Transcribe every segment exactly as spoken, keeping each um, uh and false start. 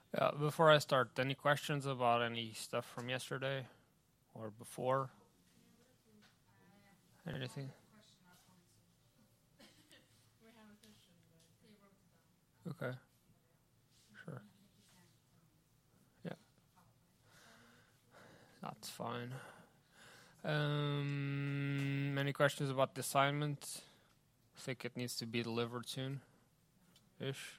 Uh, before I start, any questions about any stuff from yesterday or before? Anything? Okay, sure. Yeah, that's fine. Um, any questions about the assignment? Think it needs to be delivered soon, ish.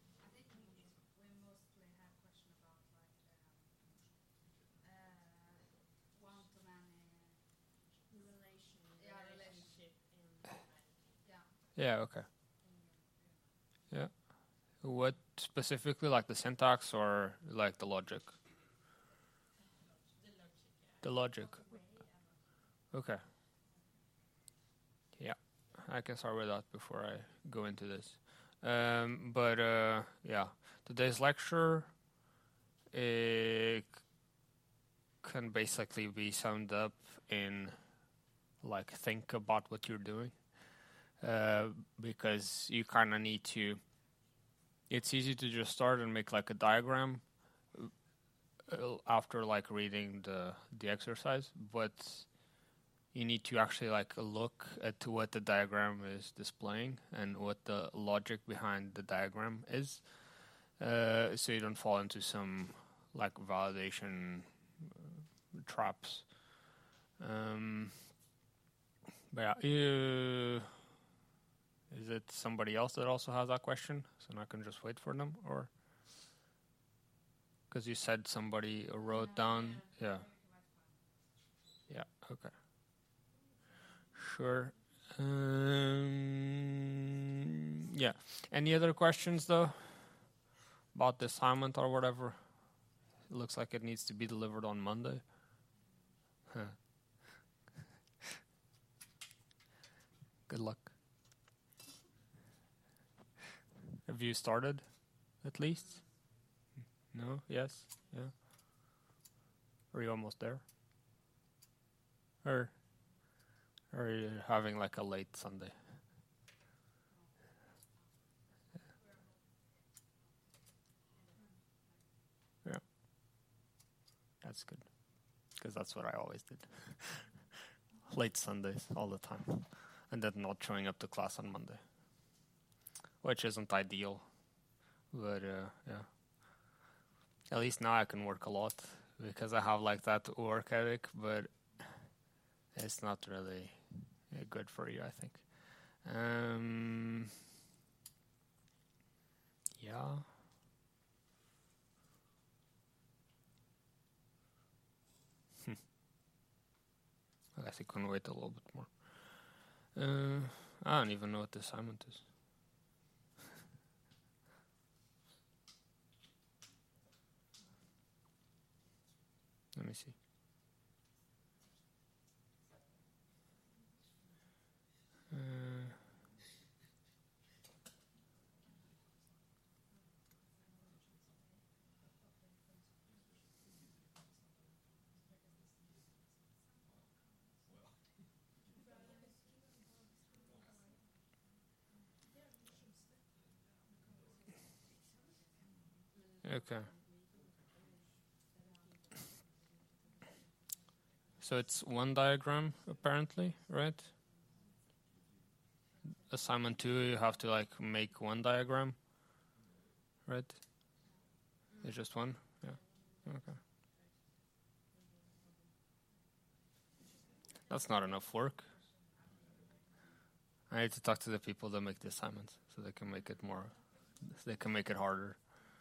Yeah. Okay. Yeah. What specifically, like the syntax or like the logic? The logic. Okay. Yeah, I can start with that before I go into this. Um, but uh, yeah, today's lecture it can basically be summed up in like think about what you're doing, uh, because you kind of need to. It's easy to just start and make like a diagram uh, after like reading the the exercise, but you need to actually like look at what the diagram is displaying and what the logic behind the diagram is, uh, so you don't fall into some like validation uh, traps. Um, but yeah, you, is it somebody else that also has that question? So I can just wait for them, or because you said somebody wrote down, yeah, yeah, okay, sure. Um, yeah. Any other questions though about the assignment or whatever? It looks like it needs to be delivered on Monday. Huh. Good luck. Have you started at least? No? Yes? Yeah? Are you almost there? Or are you having like a late Sunday? Yeah. That's good. Because that's what I always did. Late Sundays all the time. And then not showing up to class on Monday. Which isn't ideal. But uh, yeah. At least now I can work a lot. Because I have like that work ethic. But it's not really uh, good for you, I think. Um, yeah. I guess I can wait a little bit more. Uh, I don't even know what the assignment is. Let me see. Uh, okay. So it's one diagram, apparently, right? Assignment two, you have to like make one diagram, right? It's just one? Yeah. Okay. That's not enough work. I need to talk to the people that make the assignments so they can make it more, so they can make it harder.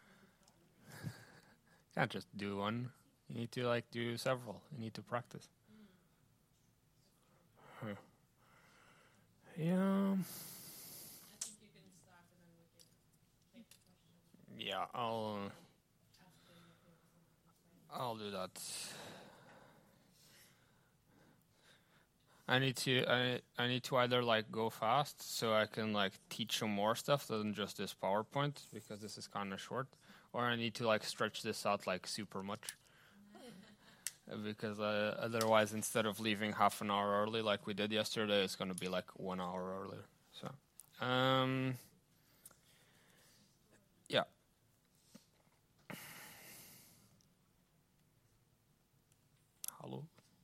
You can't just do one. You need to like do several. You need to practice. Huh. Yeah. Yeah, I'll I'll do that. I need to I I need to either like go fast so I can like teach them more stuff than just this PowerPoint because this is kind of short, or I need to like stretch this out like super much because uh, otherwise instead of leaving half an hour early like we did yesterday, it's going to be like one hour earlier. So, um, yeah. Hello?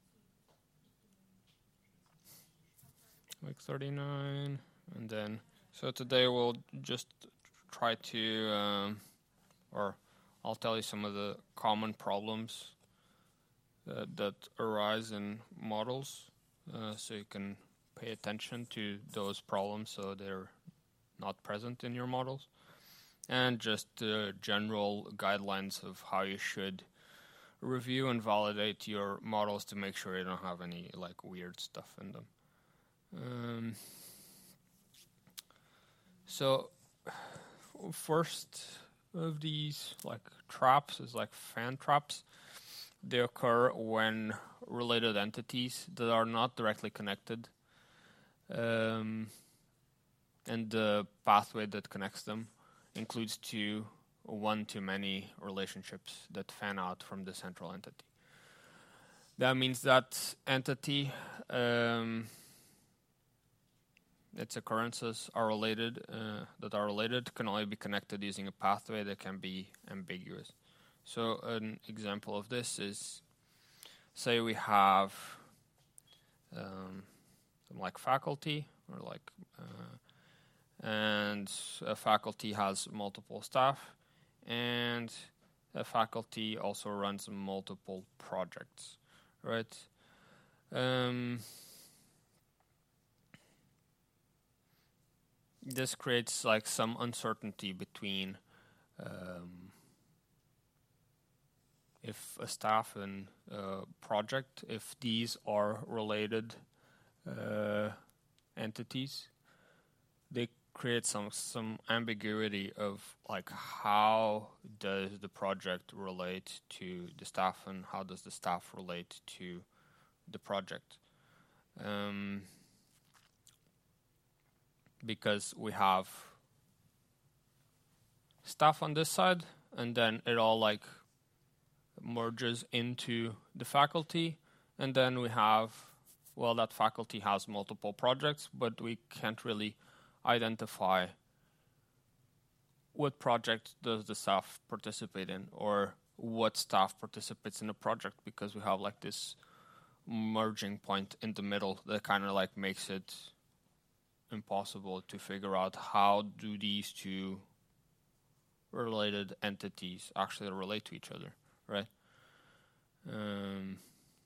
Like thirty-nine, and then, so today we'll just try to, um, or I'll tell you some of the common problems uh, that arise in models, uh, so you can pay attention to those problems so they're not present in your models, and just uh, general guidelines of how you should review and validate your models to make sure you don't have any like weird stuff in them. Um, so first of these like traps is like fan traps. They occur when related entities that are not directly connected, um, and the pathway that connects them includes two one-to-many relationships that fan out from the central entity. That means that entity, um, its occurrences are related, uh, that are related can only be connected using a pathway that can be ambiguous. So an example of this is, say we have um, some like faculty, or like, uh, and a faculty has multiple staff, and a faculty also runs multiple projects, right? Um, this creates like some uncertainty between um, if a staff and uh, project, if these are related uh, entities, they create some some ambiguity of like how does the project relate to the staff and how does the staff relate to the project. Um, because we have staff on this side, and then it all like merges into the faculty, and then we have, well, that faculty has multiple projects, but we can't really identify what project does the staff participate in, or what staff participates in the project, because we have like this merging point in the middle that kind of like makes it impossible to figure out how do these two related entities actually relate to each other, right? Um,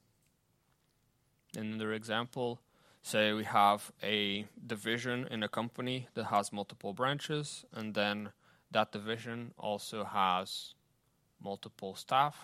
in another example, say we have a division in a company that has multiple branches, and then that division also has multiple staff.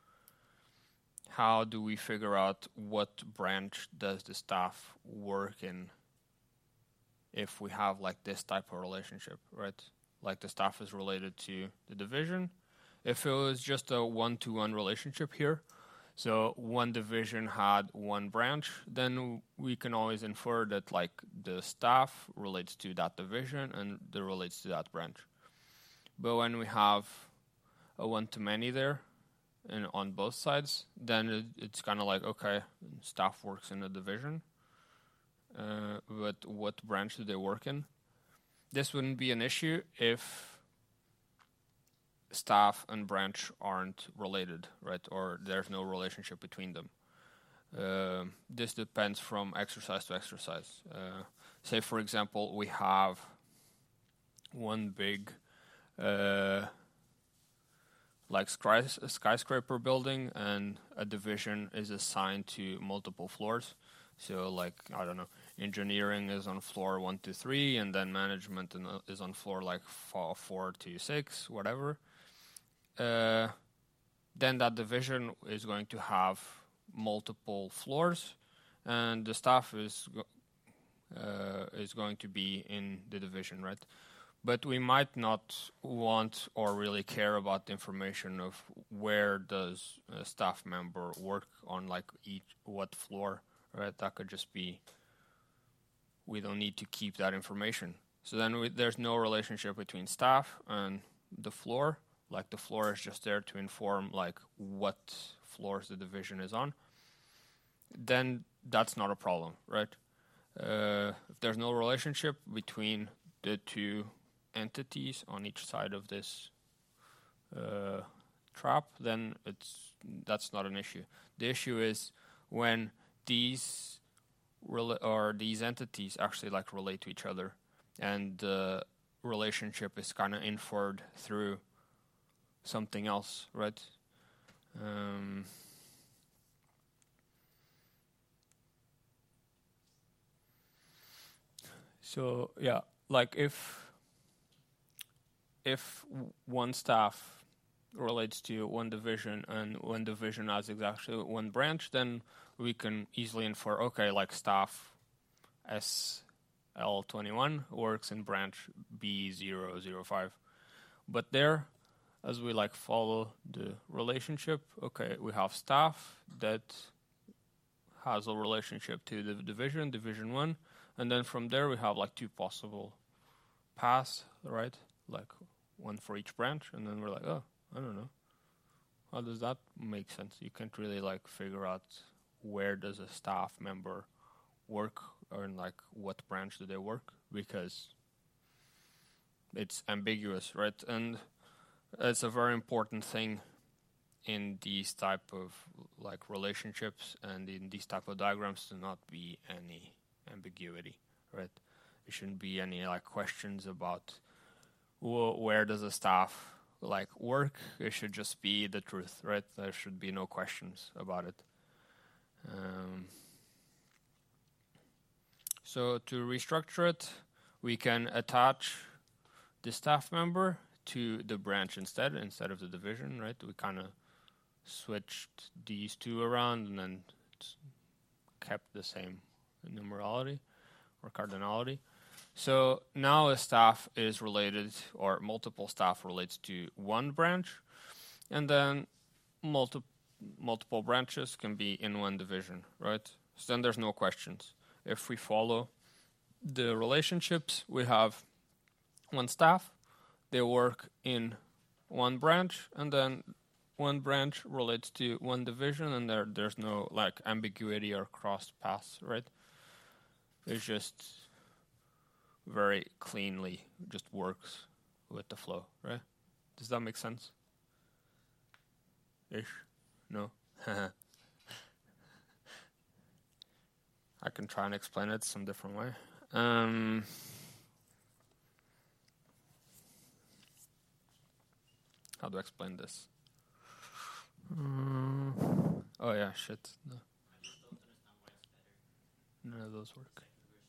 How do we figure out what branch does the staff work in if we have like this type of relationship, right? Like the staff is related to the division. If it was just a one-to-one relationship here, so one division had one branch, then we can always infer that like the staff relates to that division and that relates to that branch. But when we have a one-to-many there and on both sides, then it, it's kind of like, okay, staff works in a division, uh, but what branch do they work in? This wouldn't be an issue if staff and branch aren't related, right? Or there's no relationship between them. Uh, this depends from exercise to exercise. Uh, say, for example, we have one big uh, like skys skyscraper building, and a division is assigned to multiple floors. So, like, I don't know, engineering is on floor one to three, and then management is on floor like four, four to six, whatever. Uh, then that division is going to have multiple floors, and the staff is go uh, is going to be in the division, right? But we might not want or really care about the information of where does a staff member work on like each what floor, right? That could just be, we don't need to keep that information. So then we, there's no relationship between staff and the floor. Like the floor is just there to inform like what floors the division is on. Then that's not a problem, right? Uh, if there's no relationship between the two entities on each side of this uh, trap, then it's that's not an issue. The issue is when these rela- or these entities actually like relate to each other, and the relationship is kind of inferred through something else, right? Um, so yeah, like if if one staff relates to one division and one division has exactly one branch, then we can easily infer, okay, like staff S L twenty-one works in branch B zero zero five. But there, as we like follow the relationship, okay, we have staff that has a relationship to the division, division one, and then from there we have like two possible paths, right? Like one for each branch, and then we're like, oh, I don't know. How does that make sense? You can't really like figure out where does a staff member work or in like what branch do they work, because it's ambiguous, right? And it's a very important thing in these type of like relationships and in these type of diagrams to not be any ambiguity, right? There shouldn't be any like questions about wh- where does a staff like work. It should just be the truth, right? There should be no questions about it. Um, so to restructure it, we can attach the staff member to the branch instead, instead of the division, right? We kind of switched these two around and then kept the same numerality or cardinality. So now a staff is related, or multiple staff relates to one branch, and then multi- multiple branches can be in one division, right? So then there's no questions. If we follow the relationships, we have one staff, they work in one branch, and then one branch relates to one division, and there there's no like ambiguity or crossed paths, right? It's just very cleanly just works with the flow, right? Does that make sense? Ish? No? I can try and explain it some different way. Um, how do I explain this? Um, oh yeah, shit. No. None of those work.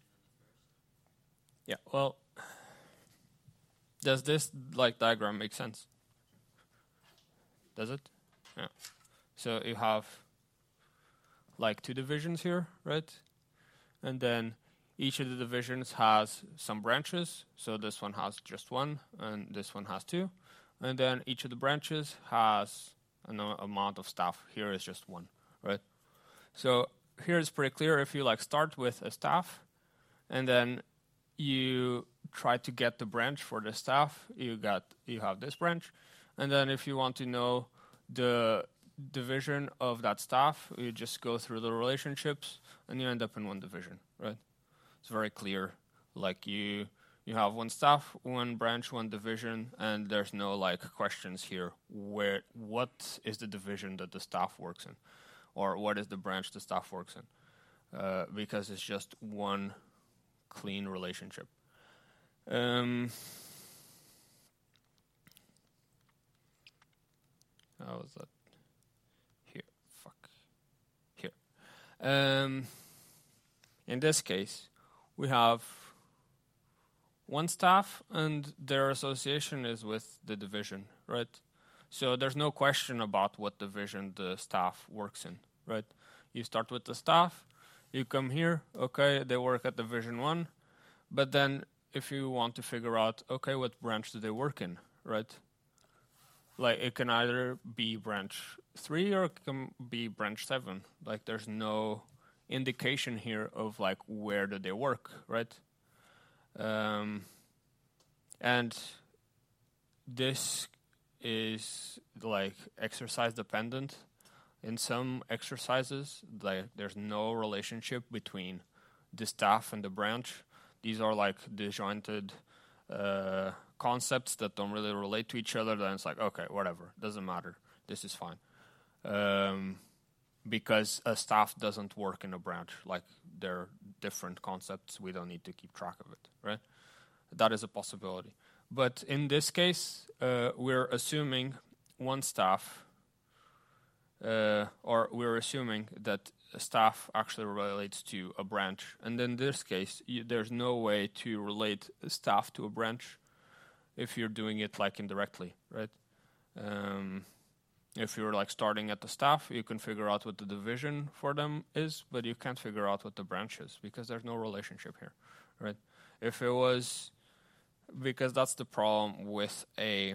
Yeah, well, does this like diagram make sense? Does it? Yeah. So you have like two divisions here, right? And then each of the divisions has some branches. So this one has just one, and this one has two. And then each of the branches has an amount of staff. Here is just one, right? So here it's pretty clear. If you like start with a staff, and then you try to get the branch for the staff, you got you have this branch. And then if you want to know the division of that staff, you just go through the relationships and you end up in one division, right? It's very clear. Like you you have one staff, one branch, one division, and there's no like questions here. Where what is the division that the staff works in, or what is the branch the staff works in? Uh, because it's just one clean relationship. Um, how was that? Here, fuck. Here. Um, in this case, we have one staff, and their association is with the division, right? So there's no question about what division the staff works in, right? You start with the staff, you come here, okay, they work at division one, but then if you want to figure out, okay, what branch do they work in, right? Like it can either be branch three or it can be branch seven. Like there's no indication here of like where do they work, right? Um, and this is like exercise dependent. In some exercises, like there's no relationship between the staff and the branch. These are like disjointed uh, concepts that don't really relate to each other. Then it's like, okay, whatever, doesn't matter. This is fine. Um, because a staff doesn't work in a branch. Like, they're different concepts. We don't need to keep track of it, right? That is a possibility. But in this case, uh, we're assuming one staff, uh, or we're assuming that a staff actually relates to a branch. And in this case, you, there's no way to relate a staff to a branch if you're doing it like indirectly, right? Um, if you're like starting at the staff, you can figure out what the division for them is, but you can't figure out what the branch is because there's no relationship here, right? If it was, because that's the problem with a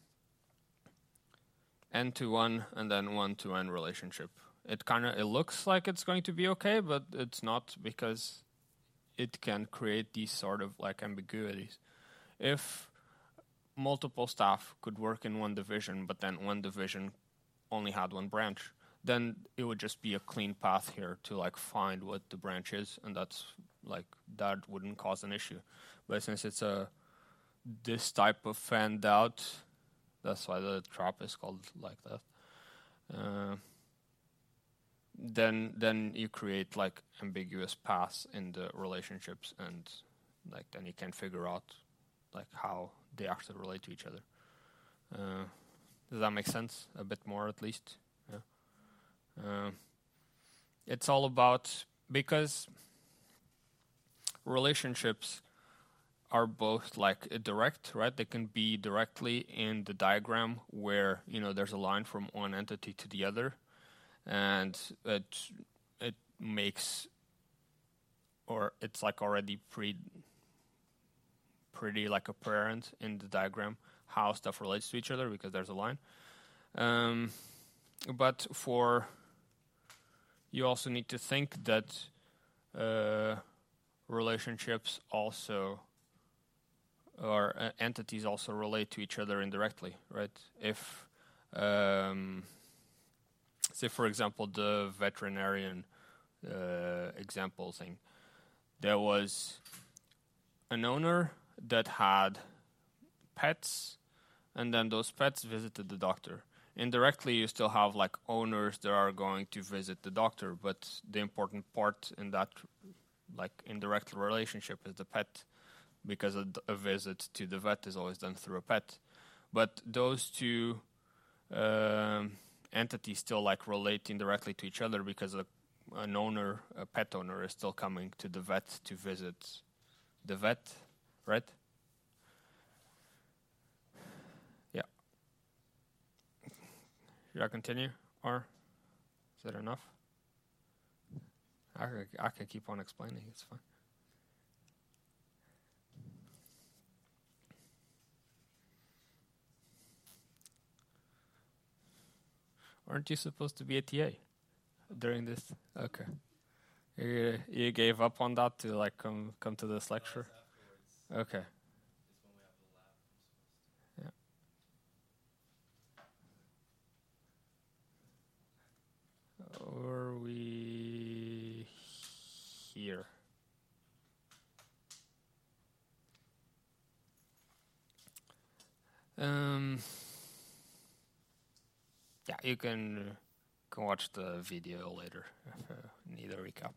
n-to-one and then one-to-n relationship. It kind of, it looks like it's going to be okay, but it's not, because it can create these sort of like ambiguities. If multiple staff could work in one division, but then one division only had one branch, then it would just be a clean path here to like find what the branch is, and that's like, that wouldn't cause an issue. But since it's a this type of fanned out, that's why the trap is called like that. Uh, then then you create like ambiguous paths in the relationships, and like then you can figure out like how they actually relate to each other. Uh, does that make sense? A bit more, at least. Yeah. Uh, it's all about, because relationships are both like direct, right? They can be directly in the diagram where, you know, there's a line from one entity to the other, and it it makes, or it's like already pre pretty like apparent in the diagram how stuff relates to each other because there's a line. Um, but for, you also need to think that uh, relationships also, or uh, entities also relate to each other indirectly, right? If, um, say for example, the veterinarian uh, example thing, there was an owner that had pets, and then those pets visited the doctor. Indirectly, you still have like owners that are going to visit the doctor, but the important part in that like indirect relationship is the pet, because a, a visit to the vet is always done through a pet. But those two um, entities still like relate indirectly to each other, because a, an owner, a pet owner, is still coming to the vet to visit the vet, right? Yeah. Should I continue, or is that enough? I can, I can keep on explaining, it's fine. Aren't you supposed to be a T A during this? Okay. You, you gave up on that to like come come to this lecture? Okay. Yeah. Are we here? Um. Yeah, you can, can watch the video later if you need a recap.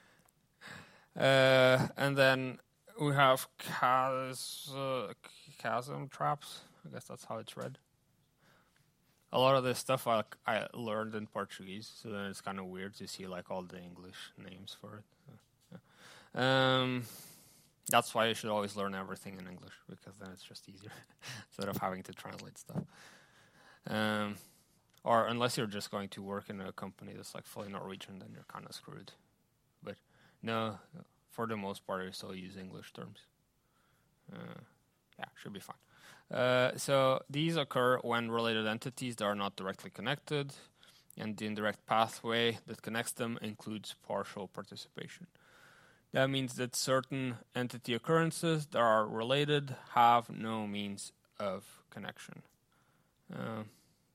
Uh, and then we have chas uh, chasm traps. I guess that's how it's read. A lot of this stuff I, I learned in Portuguese, so then it's kind of weird to see like all the English names for it. So, yeah. Um, that's why you should always learn everything in English, because then it's just easier instead of having to translate stuff. Um, Or unless you're just going to work in a company that's like fully Norwegian, then you're kind of screwed. But no, for the most part, you still use English terms. Uh, yeah, should be fine. Uh, so these occur when related entities that are not directly connected, and the indirect pathway that connects them includes partial participation. That means that certain entity occurrences that are related have no means of connection. Uh,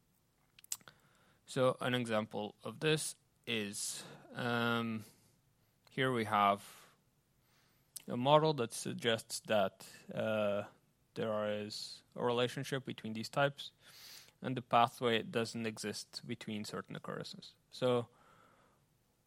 So an example of this is, um, here we have a model that suggests that uh, there is a relationship between these types, and the pathway doesn't exist between certain occurrences. So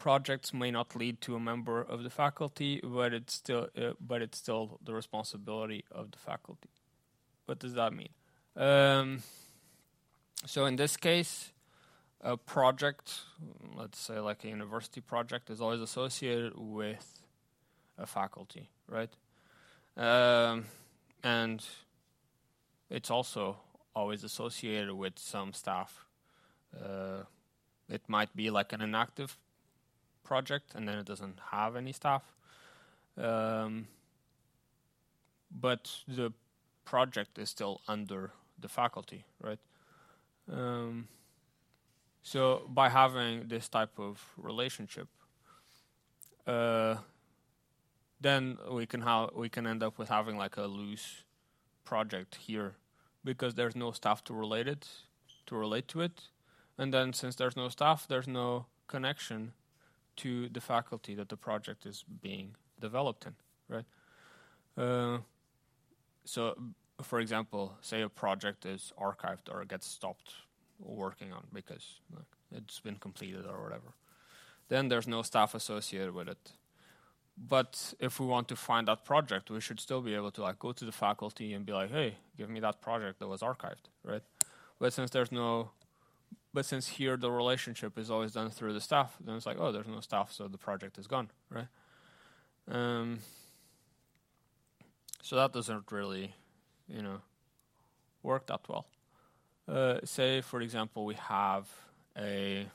projects may not lead to a member of the faculty, but it's still uh, but it's still the responsibility of the faculty. What does that mean? Um, so in this case, a project, let's say like a university project, is always associated with a faculty, right? Um, and it's also always associated with some staff. Uh, it might be like an inactive project, and then it doesn't have any staff. Um, but the project is still under the faculty, right? Um, so by having this type of relationship, uh, then we can have we can end up with having like a loose project here, because there's no staff to relate it to relate to it, and then since there's no staff, there's no connection to the faculty that the project is being developed in, right? Uh, so, for example, say a project is archived or gets stopped working on because like, it's been completed or whatever. Then there's no staff associated with it. But if we want to find that project, we should still be able to like go to the faculty and be like, hey, give me that project that was archived, right? But since there's no, but since here the relationship is always done through the staff, then it's like, oh, there's no staff, so the project is gone, right? Um, so that doesn't really, you know, work that well. Uh, say, for example, we have a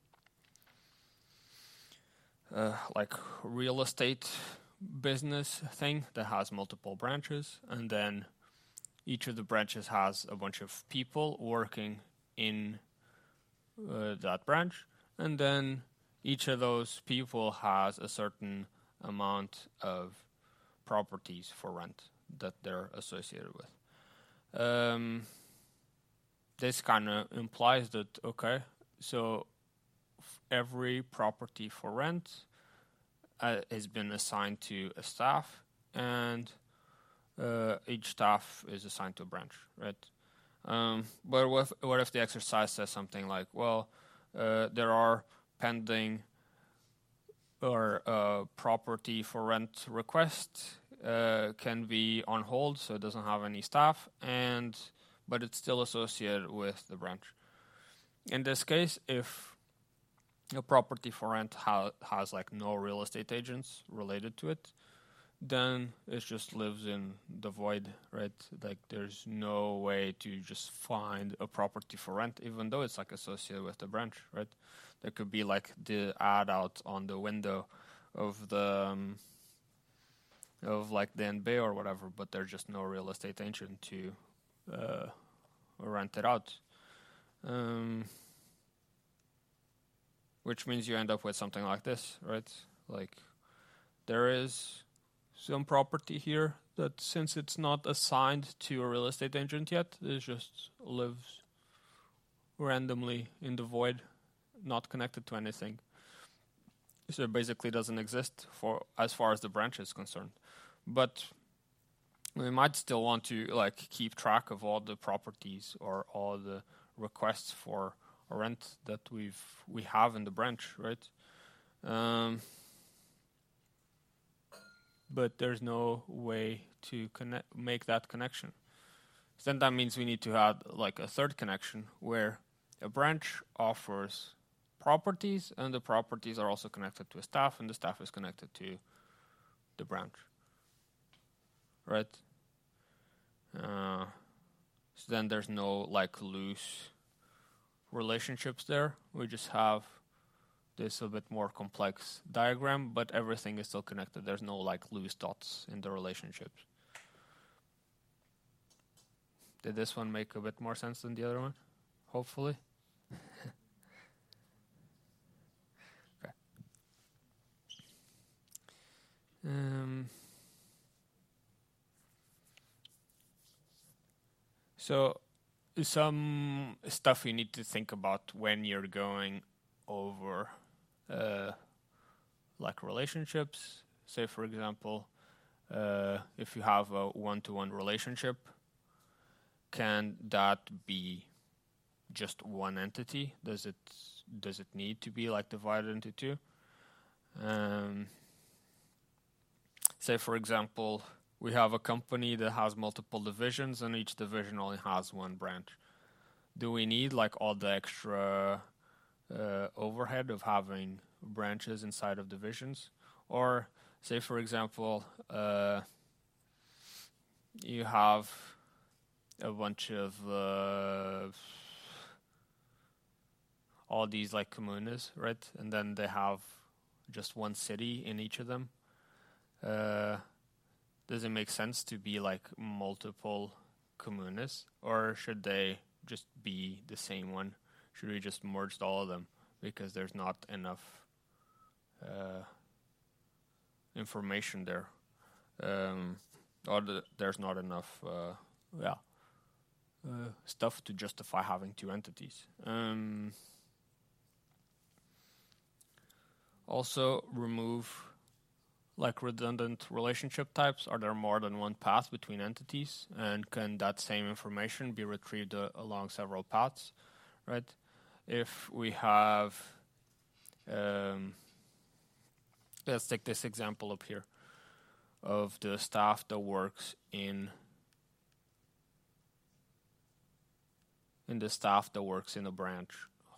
uh, like real estate business thing that has multiple branches, and then each of the branches has a bunch of people working in uh, that branch, and then each of those people has a certain amount of properties for rent that they're associated with. Um, this kind of implies that, okay, so every property for rent uh, has been assigned to a staff, and uh, each staff is assigned to a branch, right? Um, but what if, what if the exercise says something like, well, uh, there are pending or uh, property for rent request uh, can be on hold, so it doesn't have any staff, and but it's still associated with the branch. In this case, if a property for rent ha- has like no real estate agents related to it, then it just lives in the void, right? Like there's no way to just find a property for rent, even though it's like associated with the branch, right? There could be like the ad out on the window of the um, of like the N B or whatever, but there's just no real estate agent to uh, rent it out. Um, which means you end up with something like this, right? Like there is some property here that, since it's not assigned to a real estate agent yet, it just lives randomly in the void, not connected to anything. So it basically doesn't exist for as far as the branch is concerned. But we might still want to like keep track of all the properties or all the requests for rent that we've we have in the branch, right? Um, but there's no way to connect, make that connection. So then that means we need to add like a third connection where a branch offers properties, and the properties are also connected to a staff, and the staff is connected to the branch, right? Uh, so then there's no like loose relationships there. We just have this a bit more complex diagram, but everything is still connected. There's no like loose dots in the relationships. Did this one make a bit more sense than the other one? Hopefully. Okay. Um, so some stuff you need to think about when you're going over uh, like relationships. Say, for example, uh, if you have a one-to-one relationship, can that be just one entity? Does it does it need to be like divided into two? Um, say, for example, we have a company that has multiple divisions, and each division only has one branch. Do we need like all the extra uh, overhead of having branches inside of divisions? Or say, for example, uh, you have a bunch of uh, all these like communes, right? And then they have just one city in each of them. Uh, does it make sense to be like multiple communes, or should they just be the same one? Should we just merge all of them because there's not enough uh, information there, um, or the, there's not enough uh, yeah uh, stuff to justify having two entities? Um, also, remove like redundant relationship types. Are there more than one path between entities, and can that same information be retrieved uh, along several paths, right? If we have, um, let's take this example up here of the staff that works in in the staff that works in a branch,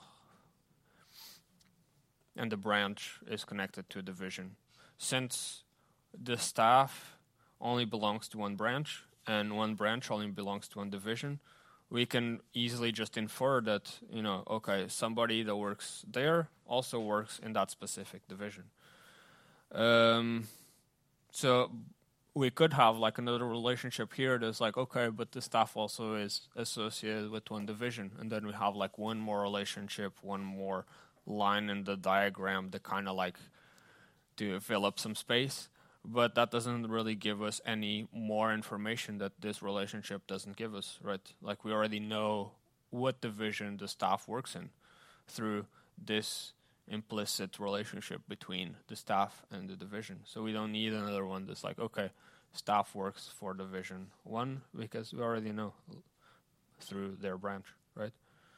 and the branch is connected to a division. Since the staff only belongs to one branch and one branch only belongs to one division, we can easily just infer that, you know, okay, somebody that works there also works in that specific division. Um, so we could have like another relationship here that's like, okay, but the staff also is associated with one division. And then we have like one more relationship, one more line in the diagram that kind of like to fill up some space, but that doesn't really give us any more information that this relationship doesn't give us, right? Like we already know what division the staff works in through this implicit relationship between the staff and the division. So we don't need another one that's like, okay, staff works for division one because we already know through their branch, right?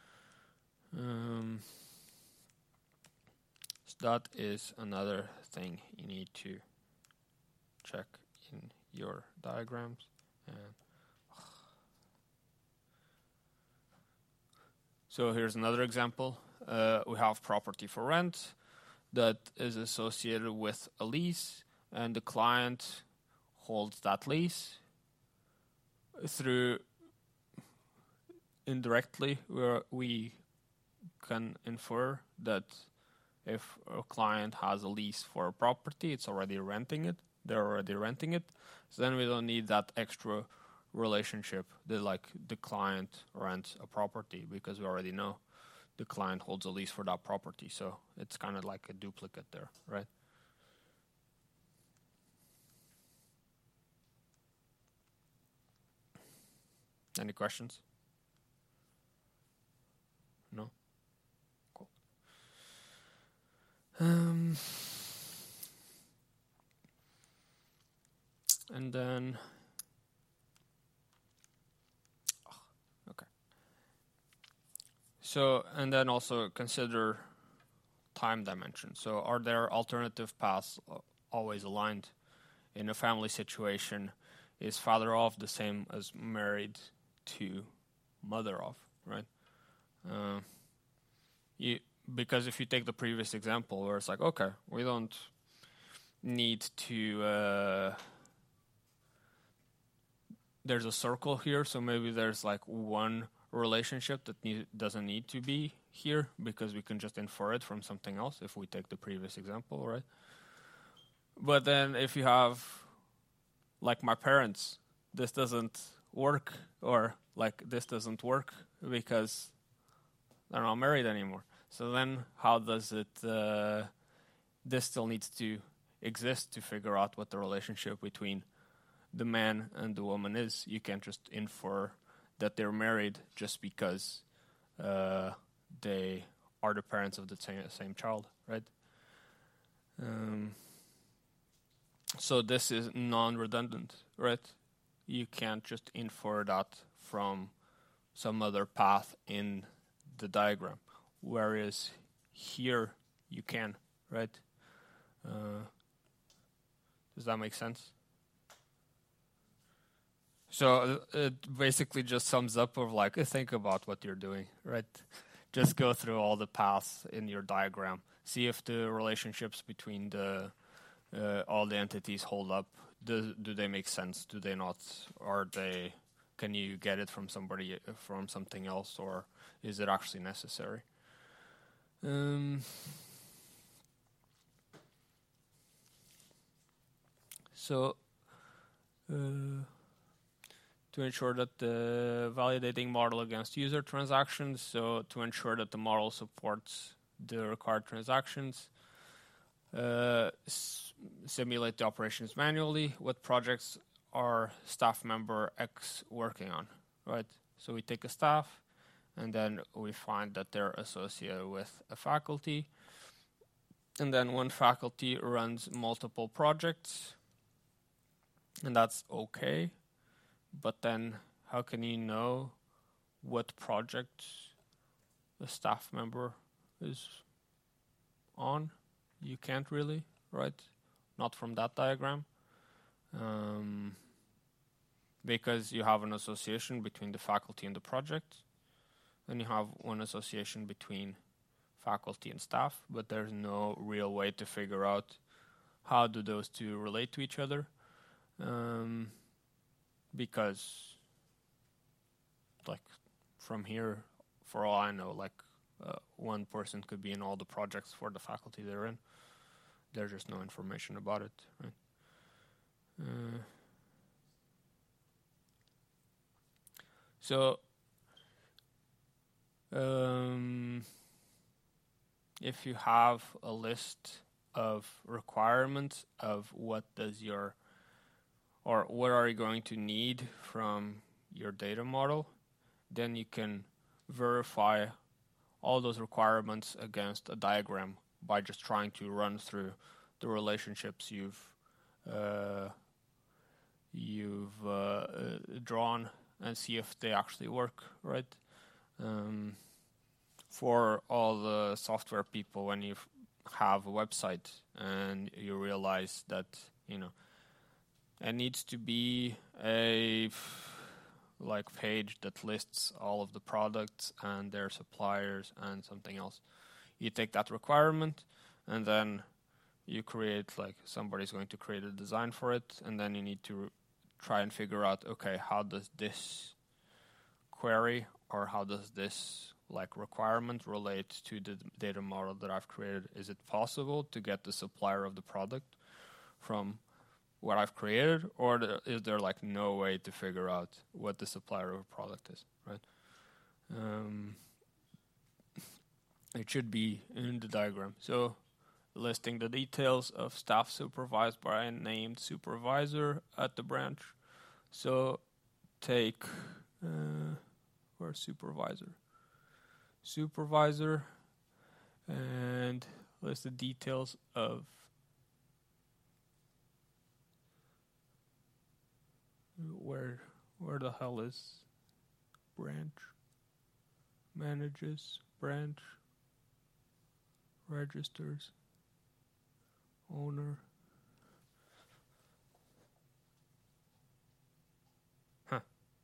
Um, That is another thing you need to check in your diagrams. And so here's another example. Uh, we have property for rent that is associated with a lease, and the client holds that lease. Through indirectly, where we can infer that if a client has a lease for a property, it's already renting it. They're already renting it. So then we don't need that extra relationship that like the client rents a property, because we already know the client holds a lease for that property. So it's kind of like a duplicate there, right? Any questions? No? Cool. Um, and then, oh, okay. So, and then also consider time dimension. So are there alternative paths always aligned? In a family situation, is father of the same as married to mother of, right? Uh, you because if you take the previous example where it's like, okay, we don't need to, uh, there's a circle here, so maybe there's like one relationship that need, doesn't need to be here because we can just infer it from something else if we take the previous example, right? But then if you have, like my parents, this doesn't work, or like this doesn't work because they're not married anymore. So then how does it, uh, this still needs to exist to figure out what the relationship between the man and the woman is. You can't just infer that they're married just because uh, they are the parents of the same, same child, right? Um, so this is non-redundant, right? You can't just infer that from some other path in the diagram, whereas here you can, right? Uh, does that make sense? So it basically just sums up of like, think about what you're doing, right? Just go through all the paths in your diagram. See if the relationships between the uh, all the entities hold up. Do, do they make sense? Do they not? Are they? Can you get it from somebody from something else, or is it actually necessary? Um. So. Uh, to ensure that the validating model against user transactions, so to ensure that the model supports the required transactions, uh, s simulate the operations manually. What projects are staff member X working on, right? So we take a staff, and then we find that they're associated with a faculty, and then one faculty runs multiple projects, and that's okay. But then how can you know what project the staff member is on? You can't really, right? Not from that diagram. Um, because you have an association between the faculty and the project, and you have one association between faculty and staff, but there's no real way to figure out how do those two relate to each other. Um, Because, like, from here, for all I know, like, uh, one person could be in all the projects for the faculty they're in. There's just no information about it, right? Uh, so, um, if you have a list of requirements of what does your or what are you going to need from your data model, then you can verify all those requirements against a diagram by just trying to run through the relationships you've uh, you've uh, uh, drawn and see if they actually work, right? Um, for all the software people, when you have a website and you realize that, you know, it needs to be a like page that lists all of the products and their suppliers and something else. You take that requirement and then you create, like, somebody's going to create a design for it, and then you need to try and figure out, okay, how does this query or how does this like requirement relate to the data model that I've created? Is it possible to get the supplier of the product from what I've created, or is there like no way to figure out what the supplier of a product is, right? Um, it should be in the diagram. So listing the details of staff supervised by a named supervisor at the branch. So take, uh, where's supervisor? Supervisor, and list the details of Where where the hell is branch? Manages, branch, registers, owner. Huh.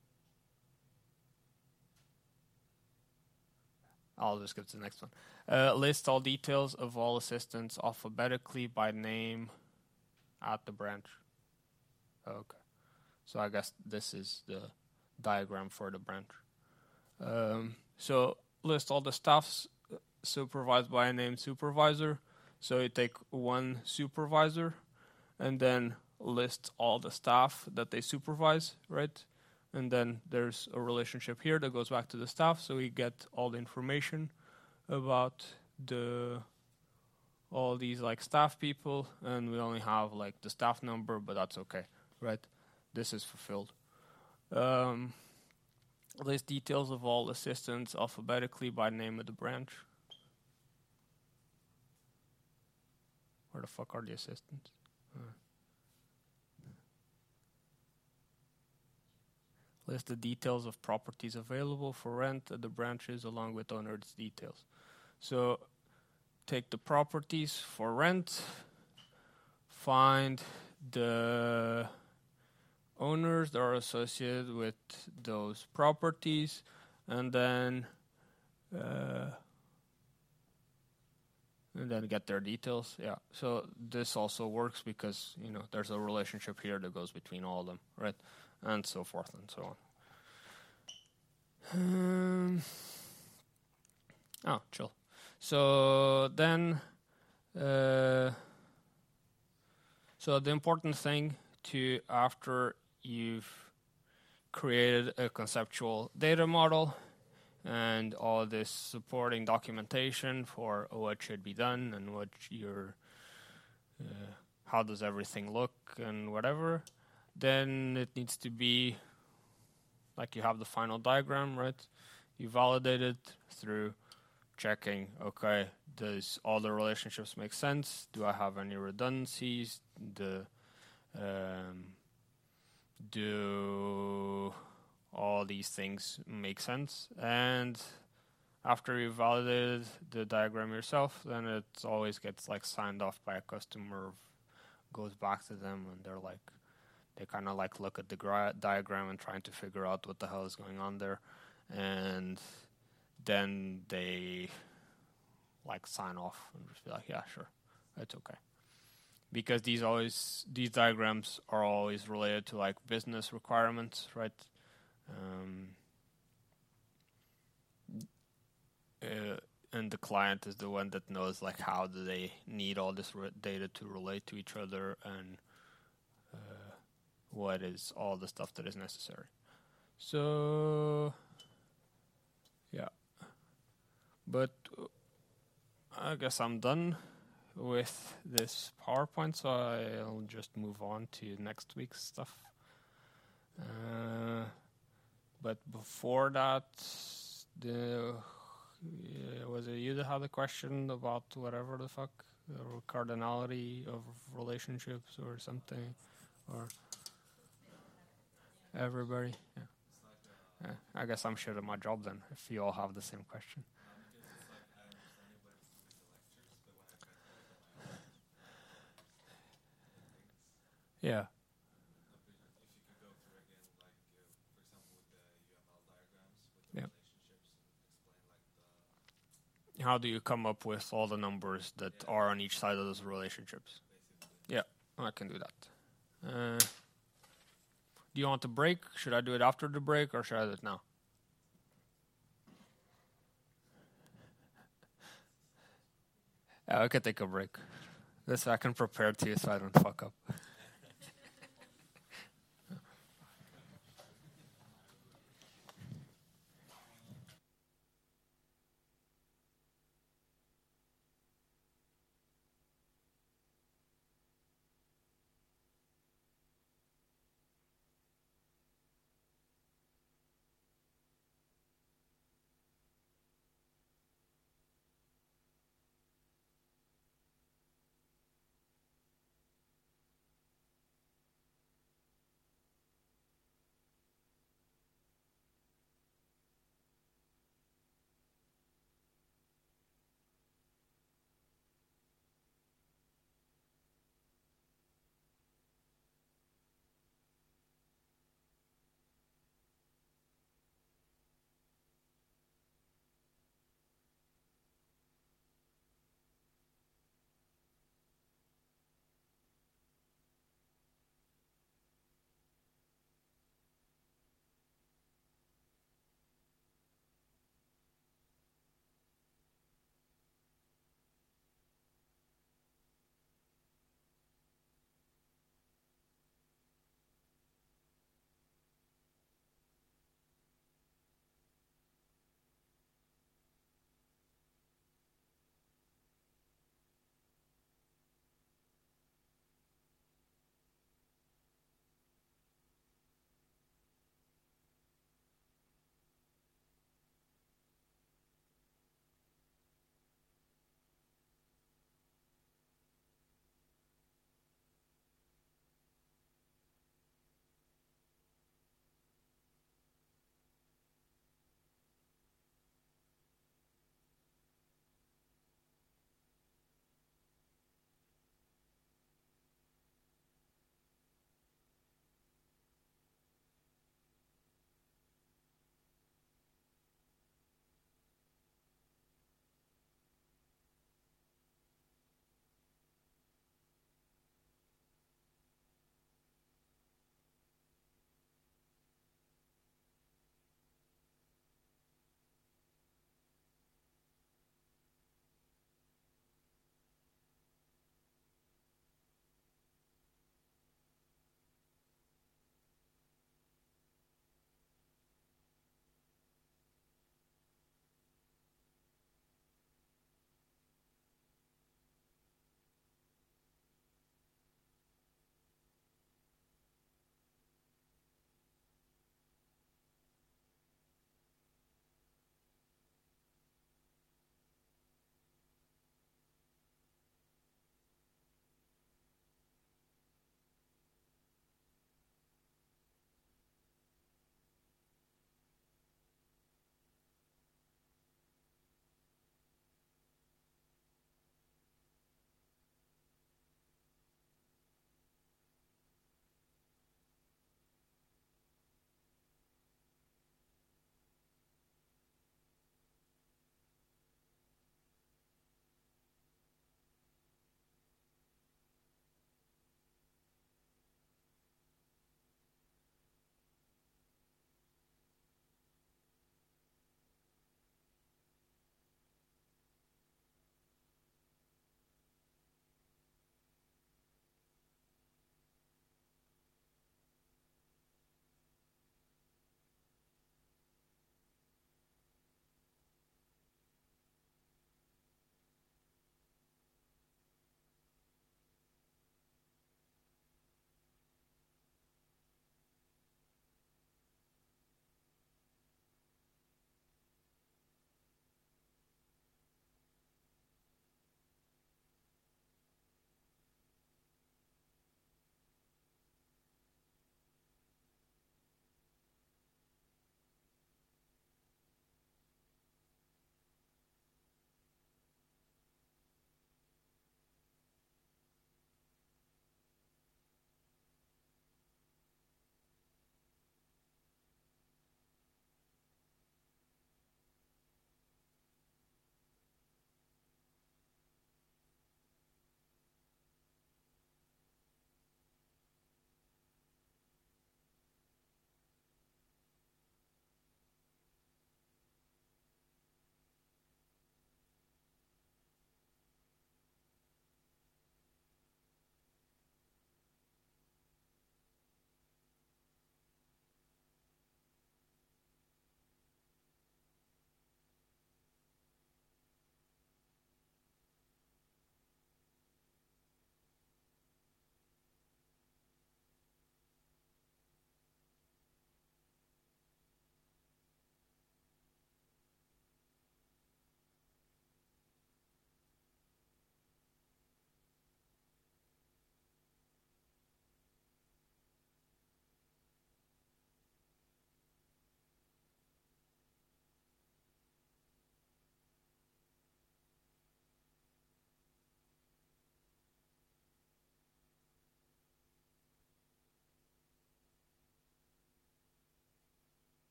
I'll just skip to the next one. Uh, list all details of all assistants alphabetically by name at the branch. Okay. So I guess this is the diagram for the branch. Um, so list all the staffs supervised by a named supervisor. So you take one supervisor and then list all the staff that they supervise, right? And then there's a relationship here that goes back to the staff. So we get all the information about the all these like staff people, and we only have like the staff number, but that's okay, right? This is fulfilled. Um, list details of all assistants alphabetically by name of the branch. Where the fuck are the assistants? Uh. List the details of properties available for rent at the branches along with owner's details. So take the properties for rent find the owners that are associated with those properties, and then uh, and then get their details. Yeah. So this also works because, you know, there's a relationship here that goes between all of them, right? And so forth and so on. Um, oh, chill. So then, uh, so the important thing to, after you've created a conceptual data model and all this supporting documentation for what should be done and what your, uh, how does everything look and whatever, then it needs to be like you have the final diagram, right? You validate it through checking, okay, does all the relationships make sense? Do I have any redundancies? The, um, do all these things make sense? And after you validated the diagram yourself, then it always gets like signed off by a customer, goes back to them, and they're like, they kind of like look at the gra- diagram and trying to figure out what the hell is going on there, and then they like sign off and just be like, yeah, sure, it's okay. Because these always these diagrams are always related to like business requirements, right? Um, uh, and the client is the one that knows like how do they need all this re- data to relate to each other, and uh, what is all the stuff that is necessary. So yeah, but I guess I'm done with this PowerPoint, so I'll just move on to next week's stuff. Uh, but before that, the uh, was it you that had a question about whatever the fuck, the cardinality of relationships or something, or everybody? Yeah. Yeah, I guess I'm shit at my job then, if you all have the same question. Yeah. How do you come up with all the numbers that yeah. are on each side of those relationships? Basically. Yeah, I can do that. Uh, do you want a break? Should I do it after the break, or should I do it now? Yeah, I can take a break. This I can prepare to you so I don't fuck up.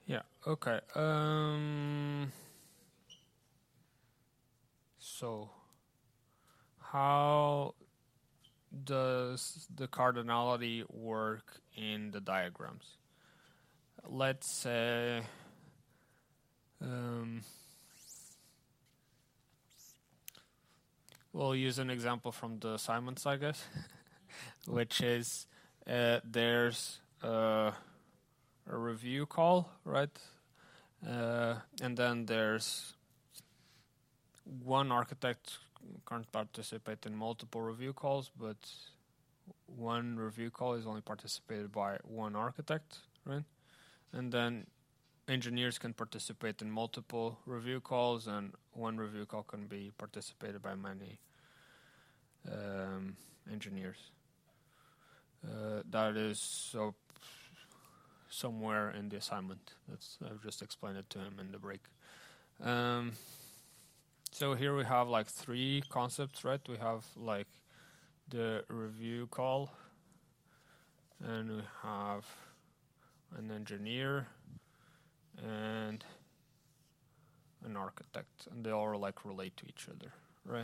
Yeah. Okay. Um. So, how does the cardinality work in the diagrams? Let's say um, we'll use an example from the assignments, I guess, which is uh, there's uh, a review call, right? Uh, and then there's one architect can't participate in multiple review calls, but one review call is only participated by one architect, right? And then engineers can participate in multiple review calls, and one review call can be participated by many um, engineers. Uh, that is so somewhere in the assignment. That's I've just explained it to him in the break. Um, so here we have like three concepts, right? We have like the review call, and we have an engineer and an architect, and they all like relate to each other, right?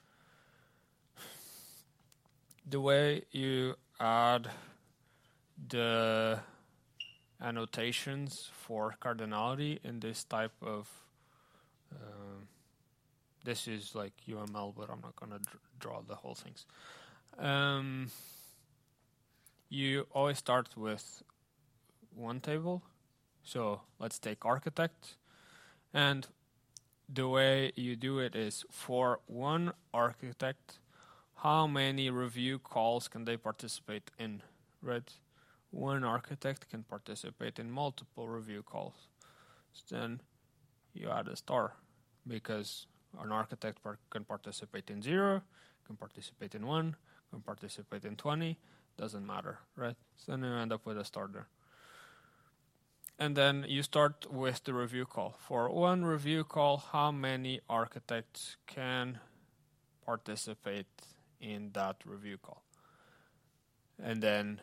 The way you add the annotations for cardinality in this type of uh, this is like U M L, but I'm not gonna dr- draw the whole things. Um, you always start with one table. So let's take architect, and the way you do it is for one architect, how many review calls can they participate in, right? One architect can participate in multiple review calls. So then you add a star, because an architect par- can participate in zero, can participate in one, can participate in twenty, doesn't matter, right? So then you end up with a star there. And then you start with the review call. For one review call, how many architects can participate in that review call? And then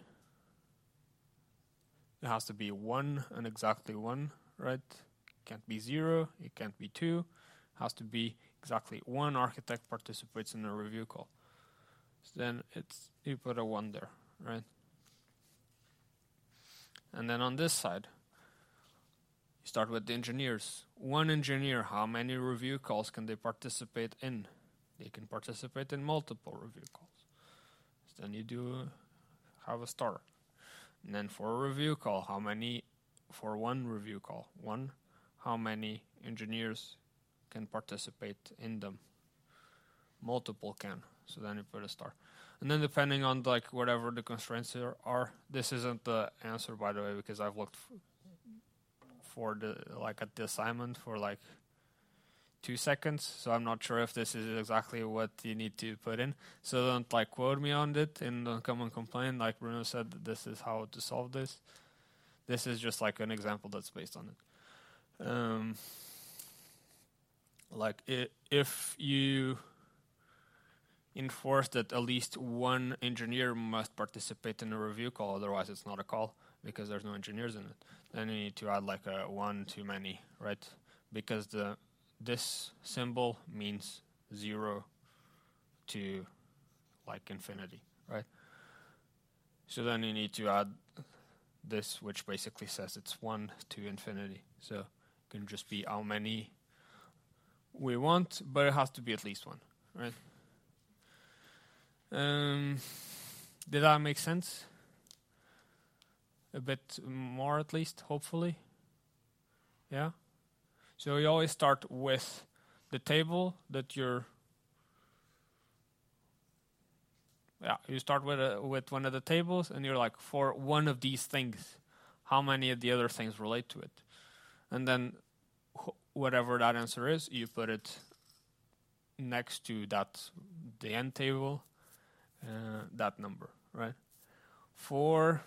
it has to be one and exactly one, right? It can't be zero, it can't be two. It has to be exactly one architect participates in a review call. So then it's you put a one there, right? And then on this side, start with the engineers. One engineer, how many review calls can they participate in? They can participate in multiple review calls. So then you do have a star. And then for a review call, how many, for one review call, one, how many engineers can participate in them? Multiple can. So then you put a star. And then depending on like whatever the constraints are, are this isn't the answer, by the way, because I've looked f- for the like at the assignment for like two seconds, so I'm not sure if this is exactly what you need to put in. So don't like quote me on it and don't come and complain. Like Bruno said, this is how to solve this. This is just like an example that's based on it. Um, like it, if you enforce that at least one engineer must participate in a review call, otherwise it's not a call because there's no engineers in it. Then you need to add like a one too many, right? Because the this symbol means zero to like infinity, right? So then you need to add this, which basically says it's one to infinity. So it can just be how many we want, but it has to be at least one, right? Um, did that make sense? A bit more at least, hopefully. Yeah? So you always start with the table that you're... Yeah, you start with a, with one of the tables, and you're like, for one of these things, how many of the other things relate to it? And then wh- whatever that answer is, you put it next to that, the end table, uh, that number, right? For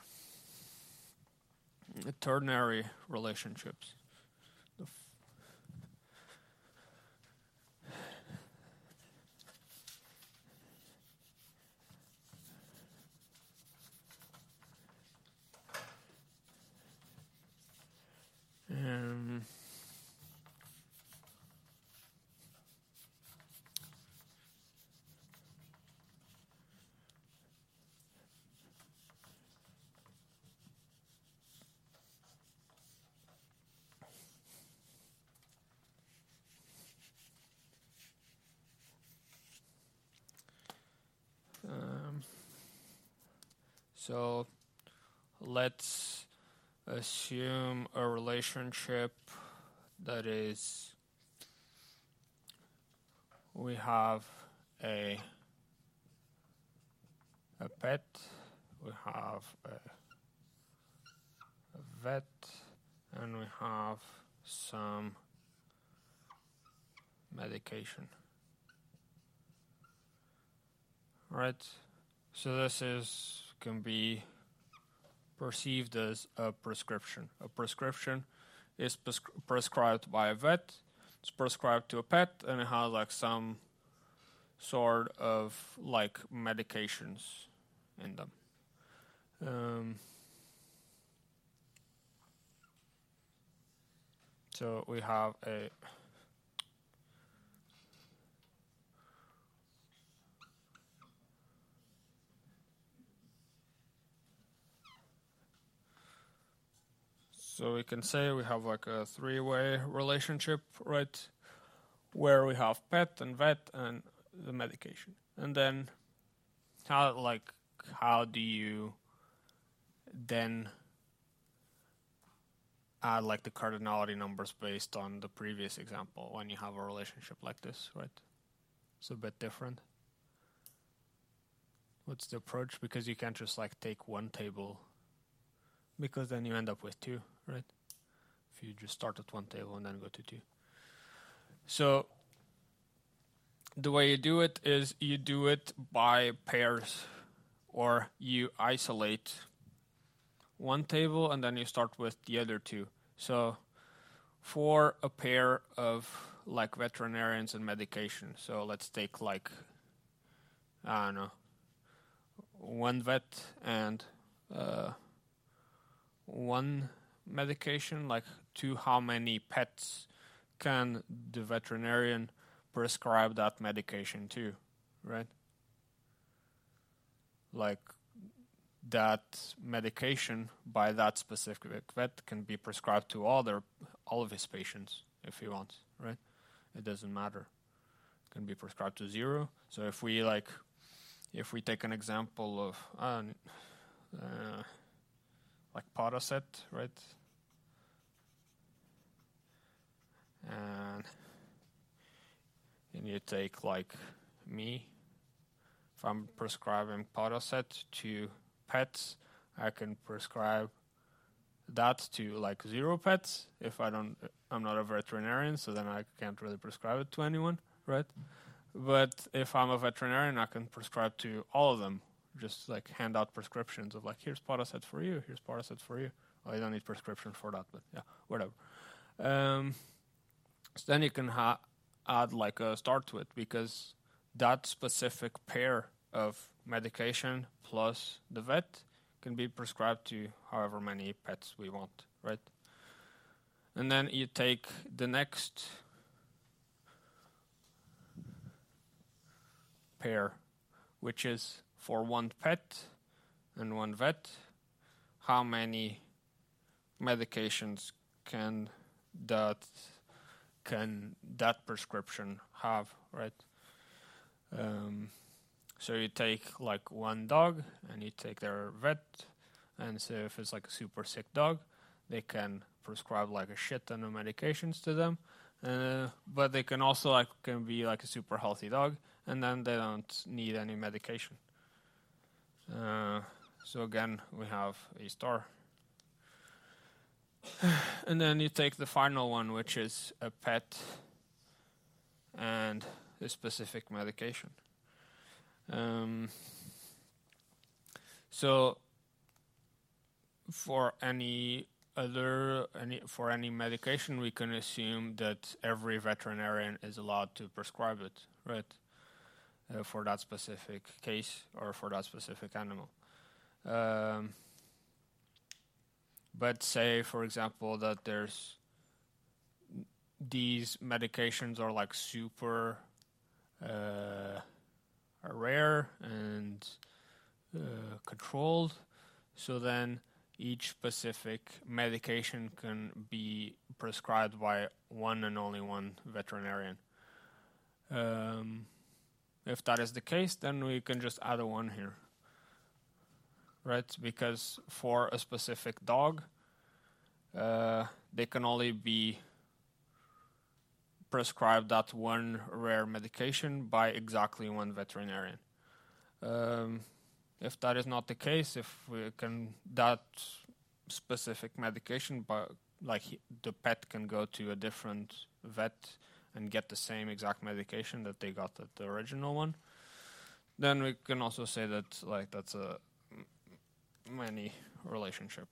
ternary relationships, the f- So let's assume a relationship that is, we have a a pet, we have a, a vet, and we have some medication. Right? So this is can be perceived as a prescription. A prescription is pres- prescribed by a vet, it's prescribed to a pet, and it has like some sort of like medications in them. Um, so we have a So we can say we have like a three-way relationship, right? Where we have pet and vet and the medication. And then how like how do you then add like the cardinality numbers based on the previous example when you have a relationship like this, right? It's a bit different. What's the approach? Because you can't just like take one table, because then you end up with two, right? If you just start at one table and then go to two. So the way you do it is you do it by pairs, or you isolate one table and then you start with the other two. So for a pair of like veterinarians and medication, so let's take like, I don't know, one vet and uh, one medication, like to how many pets can the veterinarian prescribe that medication to, right? Like that medication by that specific vet can be prescribed to all their all of his patients if he wants, right? It doesn't matter. It can be prescribed to zero. So if we like, if we take an example of uh, uh, like Paracet, right? And and you take like me, if I'm prescribing Paracet to pets, I can prescribe that to like zero pets. If I don't, I'm not a veterinarian, so then I can't really prescribe it to anyone, right? But if I'm a veterinarian, I can prescribe to all of them. Just like hand out prescriptions of like, here's Paracet for you, here's Paracet for you. Well, you don't need prescription for that, but yeah, whatever. Um, so then you can ha- add like a start to it, because that specific pair of medication plus the vet can be prescribed to however many pets we want, right? And then you take the next pair, which is for one pet and one vet, how many medications can that can that prescription have, right? Um, so you take like one dog and you take their vet, and so if it's like a super sick dog, they can prescribe like a shit ton of medications to them, uh, but they can also like can be like a super healthy dog, and then they don't need any medication. Uh, so again, we have a star. And then you take the final one, which is a pet and a specific medication. Um, so for any other any for any medication, we can assume that every veterinarian is allowed to prescribe it, right? Uh, for that specific case or for that specific animal. Um, But say, for example, that there's these medications are like super uh, rare and uh, controlled, so then each specific medication can be prescribed by one and only one veterinarian. Um, if that is the case, then we can just add a one here. right? Because for a specific dog, uh, they can only be prescribed that one rare medication by exactly one veterinarian. Um, if that is not the case, if we can that specific medication, but like he, the pet can go to a different vet and get the same exact medication that they got at the original one, then we can also say that like that's a many relationship.